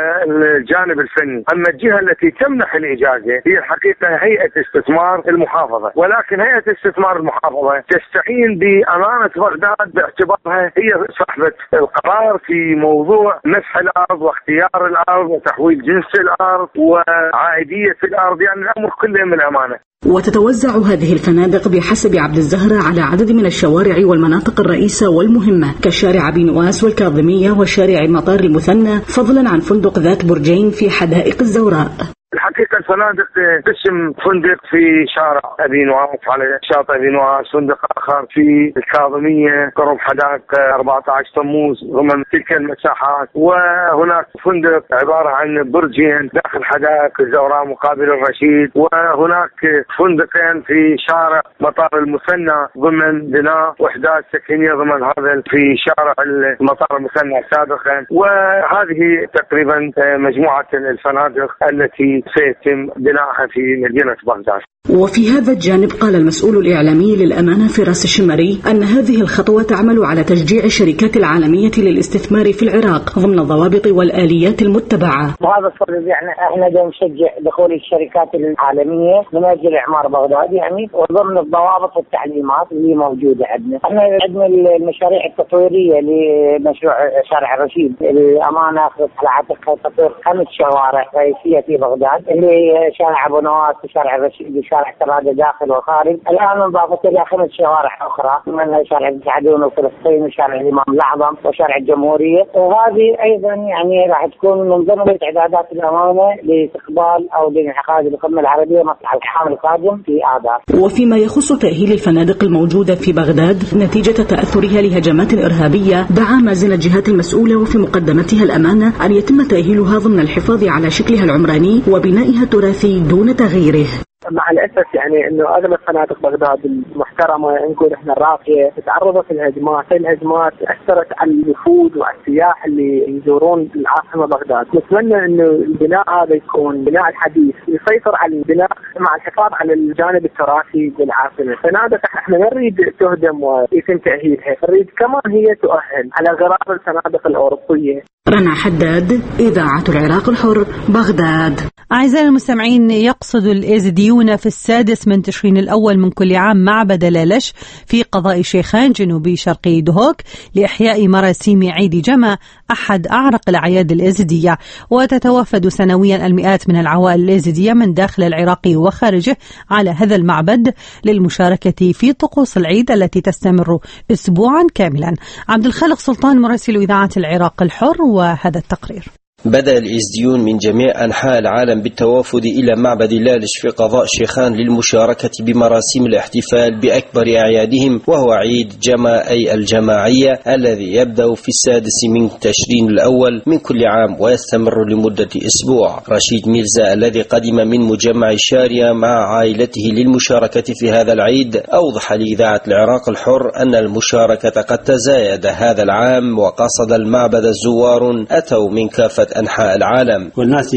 والجانب الفني. أما الجهة التي تمنح الإجازة هي الحقيقة هيئة استثمار المحافظة، ولكن هيئة استثمار المحافظة تستعين بأمانة بغداد باعتبارها هي صاحبة القرار في موضوع مسح الأرض واختيار الأرض وتحويل جنس الأرض وعائدية الأرض، يعني الأمر كله من الأمانة. وتتوزع هذه الفنادق بحسب عبد الزهرة على عدد من الشوارع والمناطق الرئيسة والمهمة كشارع أبي نواس والكاظمية وشارع مطار المثنى، فضلا عن فندق ذات برجين في حدائق الزوراء. الحقيقة الفنادق قسم فندق في شارع أبي نواس على شاطئ أبي نواس، فندق آخر في الكاظمية قرب حدائق 14 تموز ضمن تلك المساحات، وهناك فندق عبارة عن برجين داخل حدائق الزوراء مقابل الرشيد، وهناك فندقين في شارع مطار المثنى ضمن بناء وحدات سكنية ضمن هذا في شارع المطار المثنى سابقا. وهذه تقريبا مجموعة الفنادق التي سيتم بناءها في مدينة بغداد. وفي هذا الجانب قال المسؤول الإعلامي للأمانة فراس الشمري أن هذه الخطوة تعمل على تشجيع الشركات العالمية للاستثمار في العراق ضمن الضوابط والآليات المتبعة. وهذا الصدد يعني احنا نشجع دخول الشركات العالمية من أجل إعمار بغداد يعني وضمن الضوابط والتعليمات اللي موجودة عندنا. احنا عندنا المشاريع التطويرية لمشروع شارع رشيد الأمانة على عاتق تطوير 5 شوارع رئيسية في بغداد اللي شارع أبو نواس وشارع رشيد وشارع ترادة داخل وخارج. الآن انضافت إلى 5 شوارع أخرى منها شارع السعدون وفلسطين وشارع الإمام الأعظم وشارع الجمهورية، وهذه أيضا يعني راح تكون من ضمن استعدادات الأمانة لاستقبال أو لانعقاد القمة العربية مطلع العام القادم في آذار. وفيما يخص تأهيل الفنادق الموجودة في بغداد نتيجة تأثرها لهجمات إرهابية، دعا مازن الجهات المسؤولة وفي مقدمتها الأمانة أن يتم تأهيلها ضمن الحفاظ على شكلها العمراني وبنائها التراثي دون تغييره. مع الأسف يعني إنه أغلب فنادق بغداد المحترمة نقول إحنا الراقية تعرضت للهجمات، الهجمات أثرت على الوفود والسياح اللي يزورون العاصمة بغداد. نتمنى إنه البناء هذا يكون بناء حديث يسيطر على البناء مع الحفاظ على الجانب التراثي للعاصمة. فنادق إحنا ما نريد تهدم ويتم تأهيلها، نريد كمان هي تؤهل على غرار الفنادق الأوروبية. رنا حداد، إذاعة العراق الحر، بغداد. أعزائي المستمعين، يقصد الإيزيديون في 6 من تشرين الأول من كل عام معبد لالش في قضاء شيخان جنوبي شرقي دهوك لإحياء مراسيم عيد جمع أحد أعرق الأعياد الإيزيدية، وتتوافد سنويا المئات من العوائل الإيزيدية من داخل العراق وخارجه على هذا المعبد للمشاركة في طقوس العيد التي تستمر أسبوعا كاملا. عبد الخالق سلطان مراسل إذاعة العراق الحر وهذا التقرير. بدأ الإيزديون من جميع أنحاء العالم بالتوافد إلى معبد لالش في قضاء شيخان للمشاركة بمراسم الاحتفال بأكبر أعيادهم، وهو عيد جمع أي الجماعية الذي يبدأ في 6 من تشرين الأول من كل عام ويستمر لمدة أسبوع. رشيد ميرزا الذي قدم من مجمع الشارية مع عائلته للمشاركة في هذا العيد أوضح لإذاعة العراق الحر أن المشاركة قد تزايد هذا العام، وقصد المعبد الزوار أتوا من كافة أنحاء العالم. والناس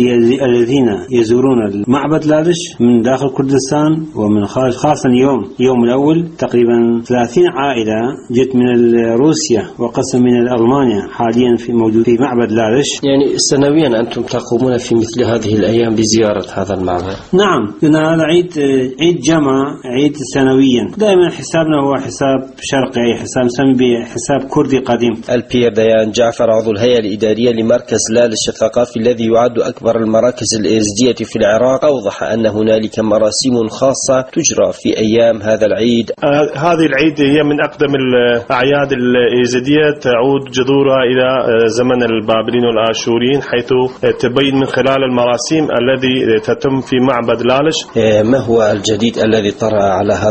الذين يزورون المعبد لالش من داخل كردستان ومن خارج، خاصة يوم الأول تقريبا 30 عائلة جت من روسيا وقسم من ألمانيا حاليا في موجود في معبد لالش. يعني سنويا أنتم تقومون في مثل هذه الأيام بزيارة هذا المعبد؟ نعم، لأن هذا عيد جمع، عيد سنويا. دائما حسابنا هو حساب شرقي، حساب نسمي بحساب كردي قديم. البير ديان جعفر عضو الهيئة الإدارية لمركز لالش الثقافي الذي يعد أكبر المراكز الإيزدية في العراق أوضح أن هنالك مراسم خاصة تجرى في أيام هذا العيد. هذه العيد هي من أقدم الأعياد الإيزدية، تعود جذورها إلى زمن البابليين والآشوريين، حيث تبين من خلال المراسم الذي تتم في معبد لالش. ما هو الجديد الذي طرأ على هذا العيد؟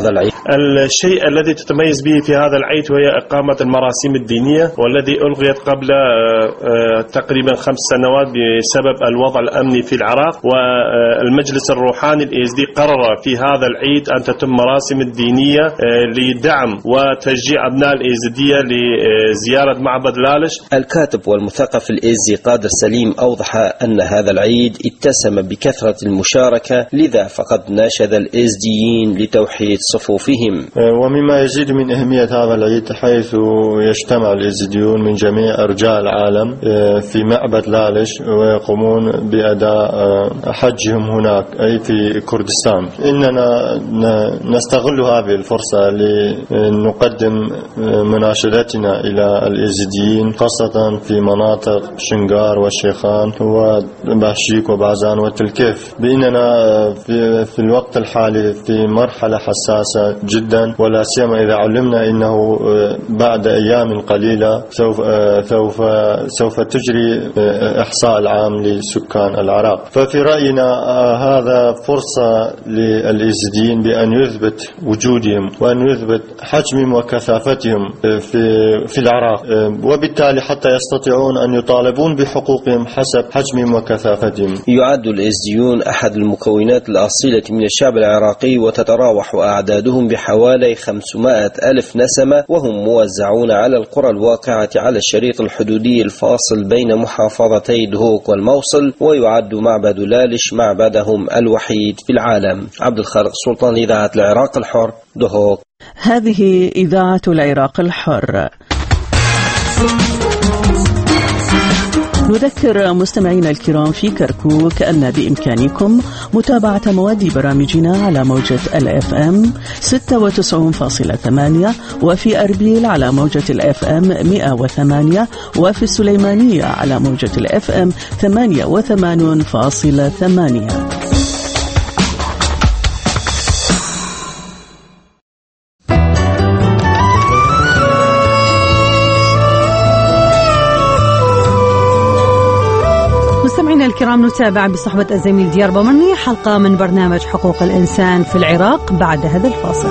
الشيء الذي تتميز به في هذا العيد وهي إقامة المراسم الدينية، والذي ألغيت قبل تقريبا 5 سنوات بسبب الوضع الأمني في العراق. والمجلس الروحاني الإيزدي قرر في هذا العيد أن تتم مراسم الدينية لدعم وتشجيع أبناء الإيزدية لزيارة معبد لالش. الكاتب والمثقف الإيزدي قادر سليم أوضح أن هذا العيد اتسم بكثرة المشاركة، لذا فقد ناشد الإيزديين لتوحيد صفوفهم. ومما يزيد من أهمية هذا العيد حيث يجتمع الإيزديون من جميع أرجاء العالم في معبد لالش ويقومون بأداء حجهم هناك أي في كردستان. إننا نستغل هذه الفرصة لنقدم مناشدتنا إلى الإيزديين خاصة في مناطق شنغار والشيخان وباشيك وبازان وتلكيف، بأننا في الوقت الحالي في مرحلة حساسة جدا، ولا سيما إذا علمنا أنه بعد أيام قليلة سوف تجري إحصاء العام لسكان العراق. ففي رأينا هذا فرصة للإيزديين بأن يثبت وجودهم وأن يثبت حجمهم وكثافتهم في العراق، وبالتالي حتى يستطيعون أن يطالبون بحقوقهم حسب حجمهم وكثافتهم. يعد الإيزديون أحد المكونات الأصيلة من الشعب العراقي، وتتراوح أعدادهم بحوالي 500,000 نسمة، وهم موزعون على القرى الواقعة على الشريط الحدودي الفاصل بين محافظتي دهوك والموصل، ويعد معبد لالش معبدهم الوحيد في العالم. عبد الخالق سلطان، إذاعة العراق الحر، دهوك. هذه إذاعة العراق الحر. نذكر مستمعينا الكرام في كركوك أن بإمكانكم متابعة مواد برامجنا على موجة الFM 96.8، وفي أربيل على موجة الFM 108، وفي السليمانية على موجة الFM 88.8. مستمعينا الكرام، نتابع بصحبة الزميل ديار بمرني حلقة من برنامج حقوق الإنسان في العراق بعد هذا الفاصل.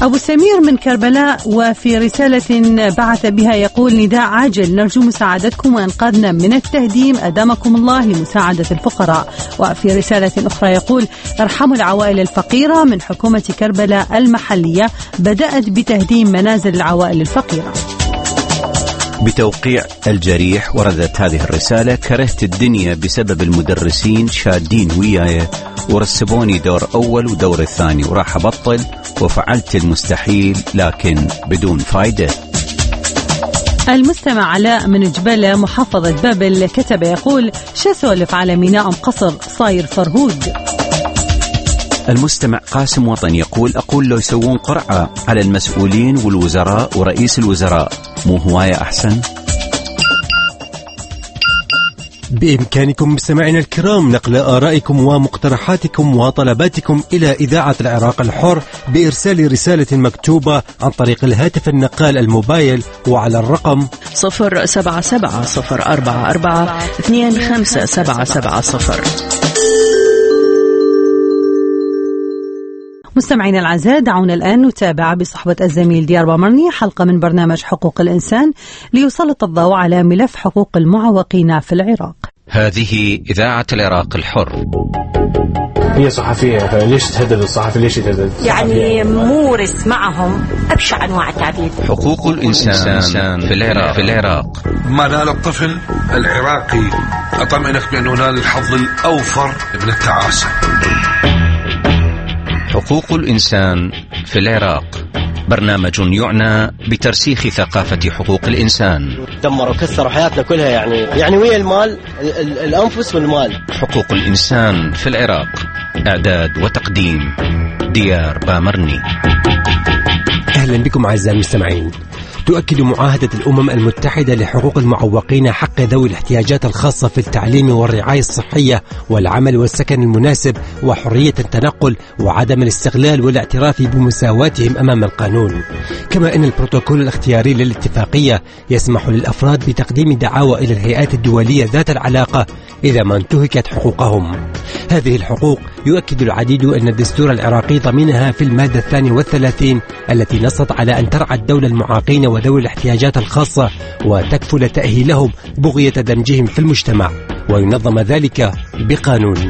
أبو سمير من كربلاء وفي رسالة بعث بها يقول: نداء عاجل، نرجو مساعدتكم وإنقاذنا من التهديم أدامكم الله لمساعدة الفقراء. وفي رسالة أخرى يقول: ارحموا العوائل الفقيرة من حكومة كربلاء المحلية، بدأت بتهديم منازل العوائل الفقيرة. بتوقيع الجريح وردت هذه الرسالة: كرهت الدنيا بسبب المدرسين شادين وياي ورسبوني دور أول ودور الثاني، وراح أبطل وفعلت المستحيل لكن بدون فايدة. المستمع علاء من جبلة محافظة بابل كتب يقول: شو سولف على ميناء مقصر صاير فرهود. المستمع قاسم وطن يقول: أقول لو يسوون قرعة على المسؤولين والوزراء ورئيس الوزراء مو هواية أحسن؟ بإمكانكم مستمعينا الكرام نقل آرائكم ومقترحاتكم وطلباتكم إلى إذاعة العراق الحر بإرسال رسالة مكتوبة عن طريق الهاتف النقال الموبايل وعلى الرقم 077-044-25770. مستمعينا الأعزاء، دعونا الآن نتابع بصحبة الزميل ديار بامرني حلقة من برنامج حقوق الإنسان ليسلط الضوء على ملف حقوق المعوقين في العراق. هذه إذاعة العراق الحر. هي صحفية، فليش تهدد الصحفي؟ ليش تهدد؟ يعني مورس معهم أبشع أنواع التعذيب. حقوق الإنسان في العراق. ما نال الطفل العراقي أطمئنك بأنه نال الحظ الأوفر من التعاسة. حقوق الإنسان في العراق، برنامج يعنى بترسيخ ثقافة حقوق الإنسان. دمروا كسروا حياتنا كلها، يعني ويا المال، الأنفس والمال. حقوق الإنسان في العراق، إعداد وتقديم ديار بامرني. أهلا بكم أعزائي المستمعين. تؤكد معاهدة الأمم المتحدة لحقوق المعوقين حق ذوي الاحتياجات الخاصة في التعليم والرعاية الصحية والعمل والسكن المناسب وحرية التنقل وعدم الاستغلال والاعتراف بمساواتهم أمام القانون. كما أن البروتوكول الاختياري للاتفاقية يسمح للأفراد بتقديم دعاوى إلى الهيئات الدولية ذات العلاقة إذا ما انتهكت حقوقهم. هذه الحقوق يؤكد العديد أن الدستور العراقي ضمنها في المادة 32 التي نصت على أن ترعى الدولة المعاقين وذوي الاحتياجات الخاصة وتكفل تأهيلهم بغية دمجهم في المجتمع، وينظم ذلك بقانون.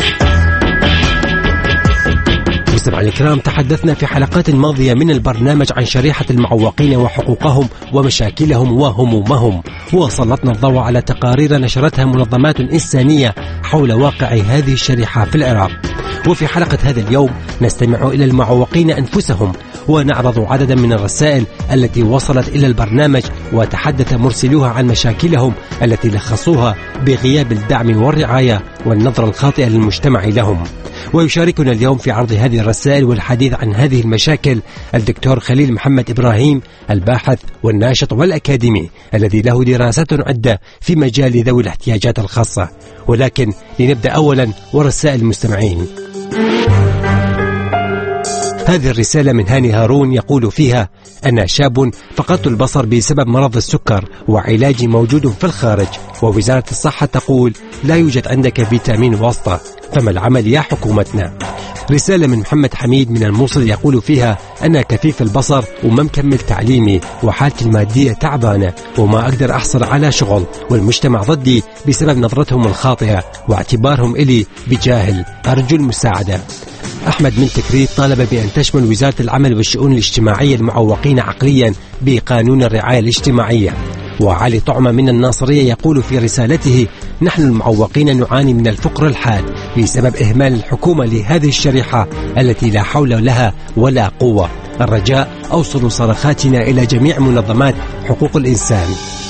مستمعينا الكرام، تحدثنا في حلقات ماضية من البرنامج عن شريحة المعوقين وحقوقهم ومشاكلهم وهمومهم، وسلطنا الضوء على تقارير نشرتها منظمات إنسانية حول واقع هذه الشريحة في العراق. وفي حلقة هذا اليوم نستمع إلى المعوقين أنفسهم ونعرض عددا من الرسائل التي وصلت إلى البرنامج، وتحدث مرسلوها عن مشاكلهم التي لخصوها بغياب الدعم والرعاية والنظرة الخاطئة للمجتمع لهم. ويشاركنا اليوم في عرض هذه الرسائل والحديث عن هذه المشاكل الدكتور خليل محمد إبراهيم، الباحث والناشط والأكاديمي الذي له دراسات عدة في مجال ذوي الاحتياجات الخاصة. ولكن لنبدأ أولا ورسائل المستمعين. هذه الرسالة من هاني هارون يقول فيها: أنا شاب فقدت البصر بسبب مرض السكر وعلاجي موجود في الخارج، ووزارة الصحة تقول لا يوجد عندك فيتامين واسطة، فما العمل يا حكومتنا؟ رسالة من محمد حميد من الموصل يقول فيها: أنا كفيف البصر وما مكمل تعليمي وحالتي المادية تعبانة وما أقدر أحصل على شغل، والمجتمع ضدي بسبب نظرتهم الخاطئة واعتبارهم إلي بجاهل، أرجو المساعدة. أحمد من تكريت طالب بأن تشمل وزارة العمل والشؤون الاجتماعية المعوقين عقليا بقانون الرعاية الاجتماعية. وعلي طعمة من الناصرية يقول في رسالته: نحن المعوقين نعاني من الفقر الحاد بسبب إهمال الحكومة لهذه الشريحة التي لا حول لها ولا قوة. الرجاء أوصلوا صرخاتنا إلى جميع منظمات حقوق الإنسان.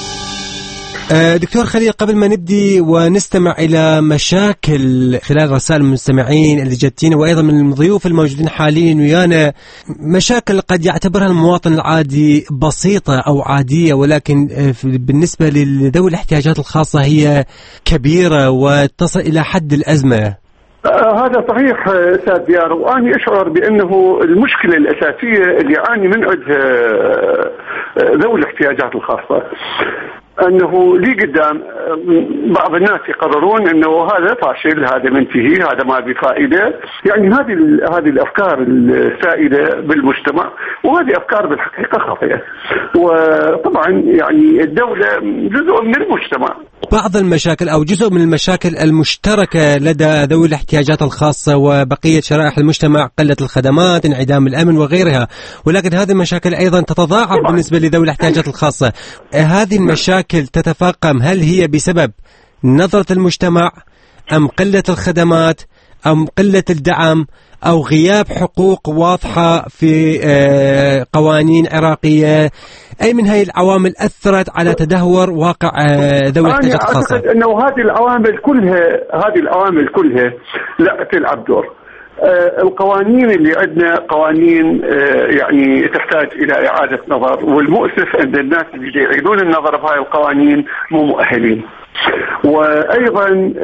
دكتور خليل، قبل ما نبدي ونستمع إلى مشاكل خلال رسائل المستمعين اللي جتينا وأيضا من الضيوف الموجودين حاليا ويانا، مشاكل قد يعتبرها المواطن العادي بسيطة أو عادية، ولكن بالنسبة لذوي الاحتياجات الخاصة هي كبيرة وتصل إلى حد الأزمة. هذا صحيح أستاذ ديار، وأنا أشعر بأنه المشكلة الأساسية اللي يعاني من عندها ذوي الاحتياجات الخاصة أنه لي قدام بعض الناس يقررون أنه هذا فاشل، هذا منتهي، هذا ما بفائدة. يعني هذه الأفكار السائدة بالمجتمع، وهذه أفكار بالحقيقة خاطئة. وطبعا يعني الدولة جزء من المجتمع. بعض المشاكل أو جزء من المشاكل المشتركة لدى ذوي الاحتياجات الخاصة وبقية شرائح المجتمع قلة الخدمات، انعدام الأمن وغيرها، ولكن هذه المشاكل أيضا تتضاعف بالنسبة لذوي الاحتياجات الخاصة. هذه المشاكل تتفاقم، هل هي بسبب نظرة المجتمع أم قلة الخدمات أم قلة الدعم أو غياب حقوق واضحة في قوانين عراقية؟ أي من هذه العوامل أثرت على تدهور واقع ذوي الاحتياجات الخاصة؟ أعتقد أنه هذه العوامل كلها لا تلعب دور. القوانين اللي عندنا قوانين يعني تحتاج إلى إعادة نظر، والمؤسف أن الناس اللي يعيدون النظر بهاي القوانين مو مؤهلين. وأيضا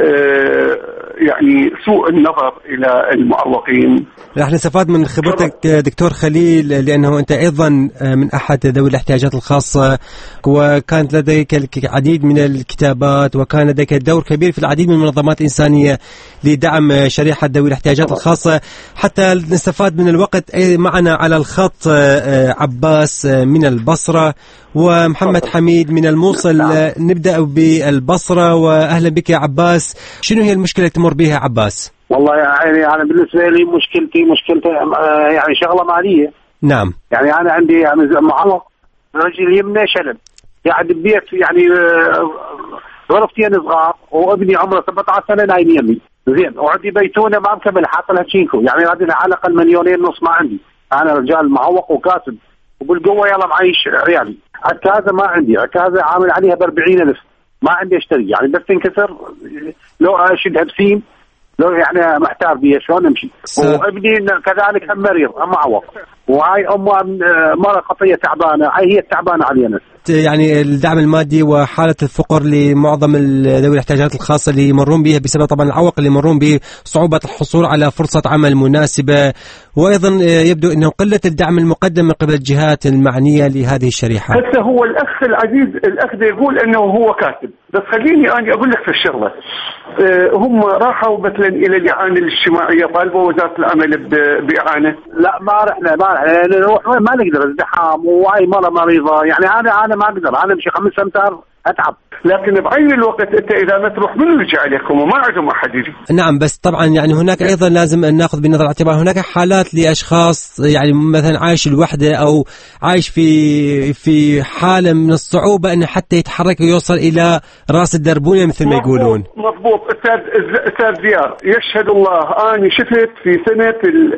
يعني سوء النظر إلى المعوقين. راح نستفاد من خبرتك دكتور خليل، لأنه أنت أيضا من أحد ذوي الاحتياجات الخاصة، وكانت لديك العديد من الكتابات وكان لديك دور كبير في العديد من المنظمات الإنسانية لدعم شريحة ذوي الاحتياجات الخاصة. حتى نستفاد من الوقت، معنا على الخط عباس من البصرة ومحمد حميد من الموصل. نبدأ بالبصرة، وأهلا بك يا عباس. شنو هي المشكلة اللي تمر بها عباس؟ والله يعني أنا بالنسبة لي مشكلتي يعني شغلة مالية. نعم. يعني أنا عندي يعني معوق رجل يمنى شلل، يعني ببيت يعني غرفتين صغار، وابني عمره 17 سنة نايم يمي، زين، وعندي بيتونة ما مكمل حاط لها شينكو، يعني هذه على الأقل 2.5 مليون ما عندي. أنا رجال معوق وكاتب وبالقوة يلا معيش عيالي. عكازة ما عندي، عكازة عامل عليها ب40,000 ما عندي اشتري، يعني بس تنكسر لو اشدها بسيم، لو يعني محتار بيها شلون امشي. وابني كذلك هم مريض هم معوق، وهاي امه مرة خطية تعبانة، هاي هي التعبانة علينا. يعني الدعم المادي وحالة الفقر لمعظم ذوي الاحتياجات الخاصة اللي يمرون بها بسبب طبعا العوق اللي يمرون به، صعوبة الحصول على فرصة عمل مناسبة، وأيضا يبدو أنه قلة الدعم المقدم من قبل الجهات المعنية لهذه الشريحة. هسه هو الأخ العزيز الأخ يقول أنه هو كاتب، بس خليني أنا أقول لك في الشغلة. هم راحوا مثلا إلى الإعانة الاجتماعية، طالبوا وزارة العمل بإعانة. لا ما رحنا نروح، ما نقدر، ازدحام وهاي مرة مريضة، يعني أنا ما أقدر، أنا أمشي 5 أمتار أتعب. لكن بعين الوقت أنت إذا ما تروح من يرجع عليكم وما عندهم أحد يجي. نعم، بس طبعا يعني هناك أيضا لازم أن نأخذ بنظر الاعتبار، هناك حالات لأشخاص يعني مثلا عايش الوحدة أو عايش في حالة من الصعوبة أنه حتى يتحرك ويوصل إلى رأس الدربونة مثل ما يقولون. مضبوط. أستاذ زيار، يشهد الله أنا شفت في سنة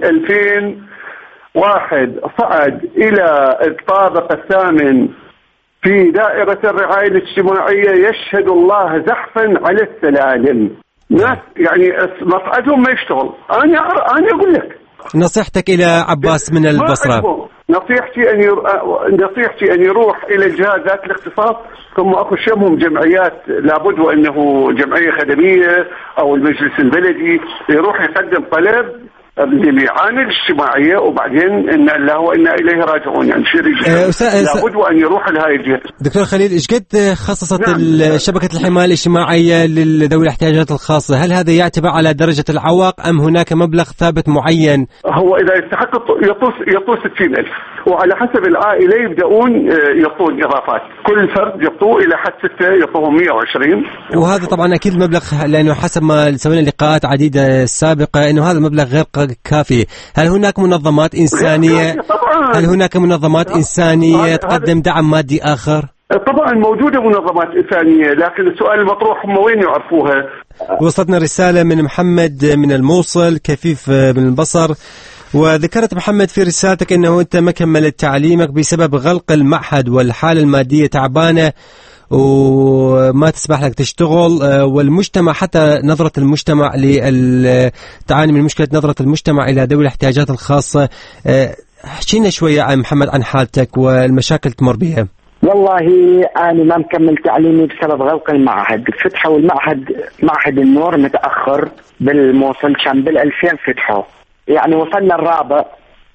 2001 صعد إلى الطابق الثامن في دائرة الرعاية الاجتماعية، يشهد الله زحفا على السلالم، ناس يعني مصعدهم ما يشتغل. أنا أقول لك نصيحتك إلى عباس من البصرة. نصيحتي أن يروح إلى الجهات ذات الاختصاص، ثم أخشمهم جمعيات، لابد وأنه جمعية خدمية أو المجلس البلدي، يروح يقدم طلب للإعانة الاجتماعية، وبعدين إن الله وإنا إليه راجعون. يعني لابد وأن يروح لهاي الجهة. دكتور خليل، إيش قد خصصت شبكة الحماية الاجتماعية لذوي الاحتياجات الخاصة؟ هل هذا يعتمد على درجة العوق أم هناك مبلغ ثابت معين؟ هو إذا يستحق يطوس 60,000، وعلى حسب العائلة يبدأون يعطون إضافات، كل فرد يعطوه إلى حد 6 يعطوهم 120. وهذا طبعا أكيد مبلغ، لأنه حسب ما سوينا لقاءات عديدة سابقة أنه هذا المبلغ غير كافي. هل هناك منظمات إنسانية؟ هل هناك منظمات إنسانية تقدم دعم مادي آخر؟ طبعا موجودة منظمات إنسانية، لكن السؤال المطروح هم وين يعرفوها؟ وصلتنا رسالة من محمد من الموصل، كفيف من البصر، وذكرت محمد في رسالتك أنه أنت ما كملت تعليمك بسبب غلق المعهد والحالة المادية تعبانة وما تسمح لك تشتغل، والمجتمع حتى نظرة المجتمع تعاني من مشكلة نظرة المجتمع إلى ذوي الاحتياجات الخاصة. احكينا شوية عن محمد عن حالتك والمشاكل تمر بها. والله أنا ما مكمل تعليمي بسبب غلق المعهد. فتحوا معهد النور متأخر بالموصل، كان بال2000 فتحوا، يعني وصلنا الرابع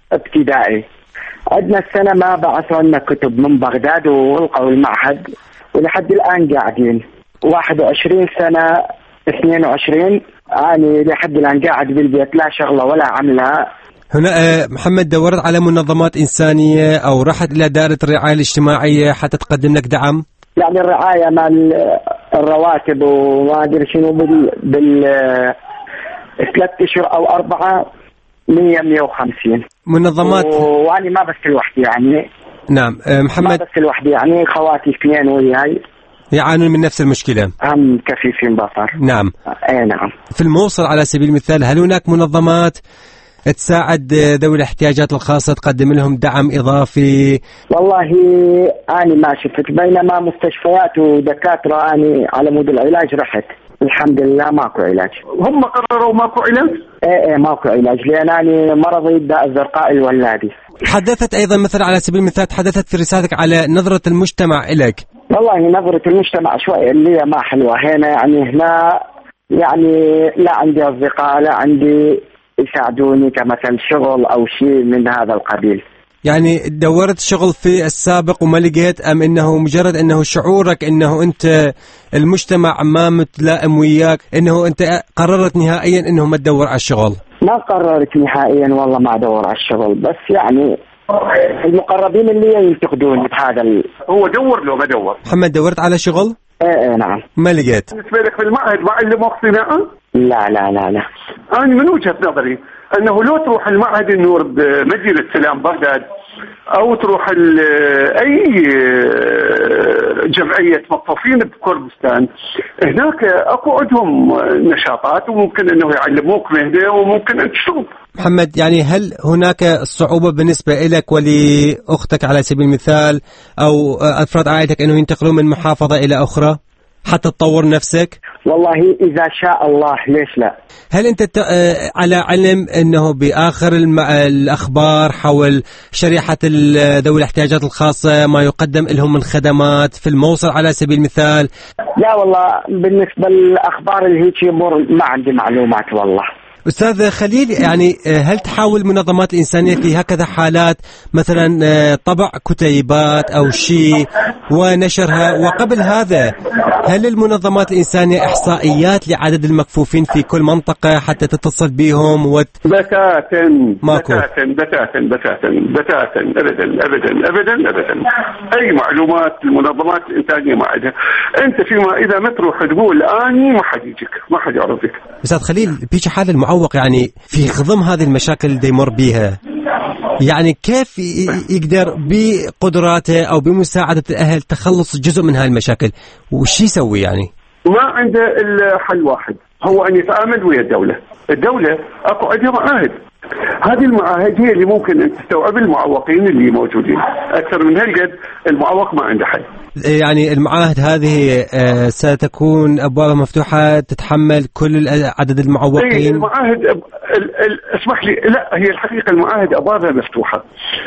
ابتدائي. عندنا السنة ما بعثوا لنا كتب من بغداد وغلقوا المعهد، ولحد الآن قاعدين 21 سنة 22 أنا لحد الآن قاعد بالبيت لا شغلة ولا عملة. هنا محمد دورت على منظمات إنسانية أو رحت إلى دائرة الرعاية الاجتماعية حتى تقدم لك دعم؟ يعني الرعاية مال الرواتب وما أدري شنو بال 3 أشهر أو 4 100-150 منظمات. وأنا ما بس لوحدي يعني. نعم محمد. ما بس لوحدي يعني خواتي 2 وياي يعانون من نفس المشكلة. هم كفيفين بصر. نعم. نعم. في الموصل على سبيل المثال هل هناك منظمات تساعد ذوي الاحتياجات الخاصة تقدم لهم دعم إضافي؟ والله أنا ما شفت، بينما مستشفيات ودكاترة أنا على مود العلاج رحت الحمد لله ماكو علاج. هم قرروا ماكو علاج؟ ايه ماكو علاج لأن أنا مرضي الداء الزرقاء الولادي. حدثت أيضا مثلا على سبيل المثال تحدثت في رسالتك على نظرة المجتمع إليك. والله نظرة المجتمع شوي اللي ما حلوة هنا، يعني هنا يعني لا عندي أصدقاء لا عندي يساعدوني كمثل شغل أو شيء من هذا القبيل. يعني دورت شغل في السابق وما لقيت، أم إنه مجرد إنه شعورك إنه أنت المجتمع ما متلائم وياك، إنه أنت قررت نهائيا إنه ما تدور على الشغل؟ ما قررت نهائيا والله ما أدور على الشغل، بس يعني المقربين اللي ينتقدوني بهذا هو دور لو ما دور. محمد دورت على شغل؟ ايه نعم. ما لقيت؟ بالنسبة لك في المعهد ما علموك صناعة؟ لا لا لا لا. أنا من وجهة نظري أنه لو تروح المعهد النور بمدينة سلام بغداد أو تروح أي جمعية مطفين بكردستان، هناك أكو عندهم نشاطات وممكن أنه يعلموك مهنة وممكن أن تشتغل. محمد يعني هل هناك صعوبة بالنسبة لك ولأختك على سبيل المثال أو أفراد عائلتك أنه ينتقلون من محافظة إلى أخرى حتى تطور نفسك؟ والله إذا شاء الله ليش لا. هل أنت على علم أنه بآخر الأخبار حول شريحة ذوي الاحتياجات الخاصة ما يقدم لهم من خدمات في الموصل على سبيل المثال؟ لا والله بالنسبة للأخبار اللي هيك يمر ما عندي معلومات والله. أستاذ خليل يعني هل تحاول المنظمات الإنسانية في هكذا حالات مثلا طبع كتيبات أو شيء ونشرها؟ وقبل هذا هل المنظمات الإنسانية إحصائيات لعدد المكفوفين في كل منطقة حتى تتصل بهم بتاتا ماكو. بتاتا أبدا أي معلومات المنظمات الإنسانية ما عندها. أنت فيما إذا ما تروح تقول أني ما حد يجيك ما حد يعرفك. أستاذ خليل بيجي حال المعوق يعني في خضم هذه المشاكل اللي يمر بيها، يعني كيف يقدر بقدراته أو بمساعدة الأهل تخلص جزء من هذه المشاكل وش يسوي؟ يعني ما عنده إلا حل واحد، هو أن يتعامل ويا الدولة أكو عندها معاهد، هذه المعاهد هي اللي ممكن أن تستوعب المعوقين اللي موجودين. أكثر من هالقد المعوق ما عنده حل. يعني المعاهد هذه ستكون أبوابها مفتوحة تتحمل كل عدد المعوقين؟ المعاهد اسمح لي، لا هي الحقيقة المعاهد أبوابها مفتوحة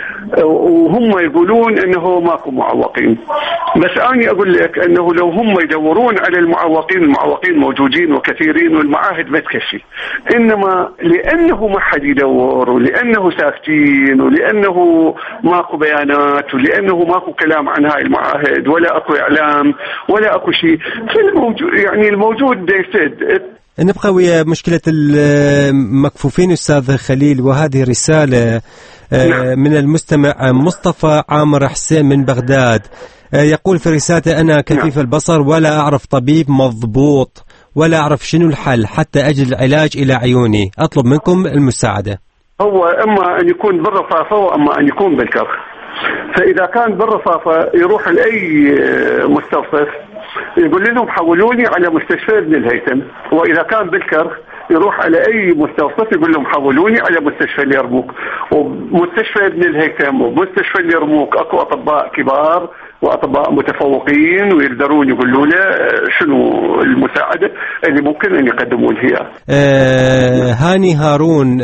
وهم يقولون أنه ماكو معوقين، بس أنا أقول لك أنه لو هم يدورون على المعوقين موجودين وكثيرين والمعاهد ما تكفي، إنما لأنه ما حد يدور ولأنه ساكتين ولأنه ماكو بيانات ولأنه ماكو كلام عن هاي المعاهد ولا أكو إعلام ولا أكو شيء، يعني الموجود يسد. نبقى ويا مشكلة المكفوفين أستاذ خليل، وهذه رسالة من المستمع مصطفى عامر حسين من بغداد. يقول في رسالته: أنا كفيف البصر ولا أعرف طبيب مضبوط ولا أعرف شنو الحل حتى أجد العلاج إلى عيوني، أطلب منكم المساعدة. هو إما أن يكون بالرصافة وأما أن يكون بالكرخ. فإذا كان بالرصافة يروح لأي مستوصف يقول لهم حولوني على مستشفى ابن الهيثم، وإذا كان بالكرخ يروح على أي مستوصف يقول لهم حولوني على مستشفى اليرموك. ومستشفى ابن الهيثم ومستشفى اليرموك أكو أطباء كبار وأطباء متفوقين ويقدرون يقولوا له شنو المساعدة اللي ممكن أن يقدمون هي. هاني هارون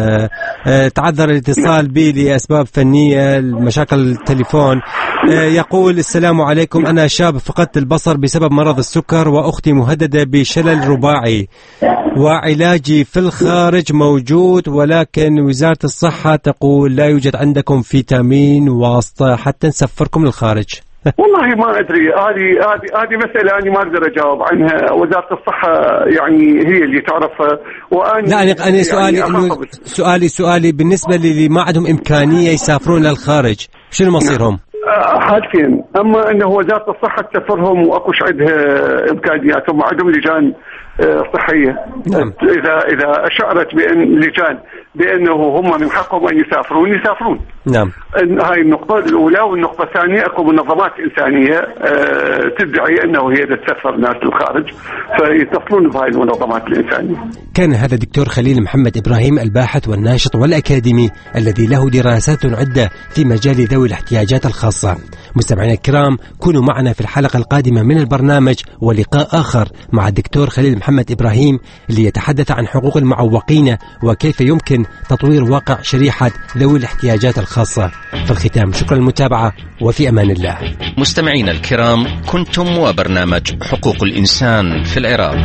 تعذر الاتصال بي لأسباب فنية مشاكل التليفون. يقول: السلام عليكم، أنا شاب فقدت البصر بسبب مرض السكر وأختي مهددة بشلل رباعي وعلاجي في الخارج موجود، ولكن وزارة الصحة تقول لا يوجد عندكم فيتامين واسطة حتى نسفركم للخارج. والله ما ادري، هذه مساله انا ما اقدر اجاوب عنها، وزاره الصحه يعني هي اللي تعرفها. وانا لا أنا سؤالي بالنسبه للي ما عندهم امكانيه يسافرون للخارج شنو مصيرهم؟ حالتين، اما انه وزاره الصحه تسفرهم واكوش عندها امكانيات، هم عندهم لجان صحيه. نعم. اذا اشعرت بان لجان بانه هم من حقهم ان يسافرون. نعم. هاي النقطه الاولى، والنقطه الثانيه اكو منظمات انسانيه تدعي انه هي تسفر ناس للخارج، فيتصلون بهاي المنظمات الانسانيه. كان هذا الدكتور خليل محمد ابراهيم، الباحث والناشط والاكاديمي الذي له دراسات عده في مجال ذوي الاحتياجات الخاصه. مستمعينا الكرام، كونوا معنا في الحلقه القادمه من البرنامج ولقاء اخر مع الدكتور خليل محمد ابراهيم ليتحدث عن حقوق المعوقين وكيف يمكن تطوير واقع شريحه ذوي الاحتياجات الخاصه. في الختام شكرا للمتابعه وفي امان الله. مستمعينا الكرام، كنتم وبرنامج حقوق الإنسان في العراق.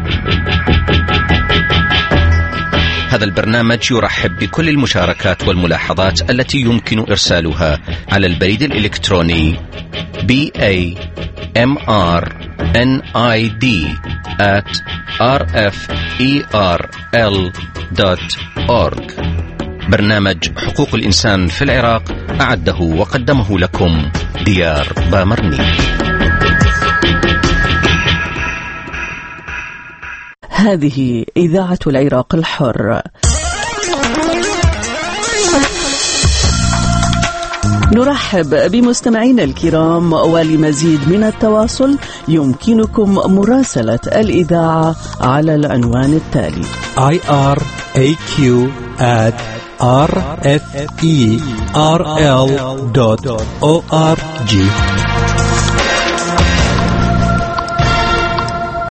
هذا البرنامج يرحب بكل المشاركات والملاحظات التي يمكن إرسالها على البريد الإلكتروني bamrid@rferl.org. برنامج حقوق الإنسان في العراق أعده وقدمه لكم ديار بامرني. هذه إذاعة العراق الحر. نرحب بمستمعينا الكرام، ولمزيد من التواصل يمكنكم مراسلة الإذاعة على العنوان التالي: iraq@rferl.org.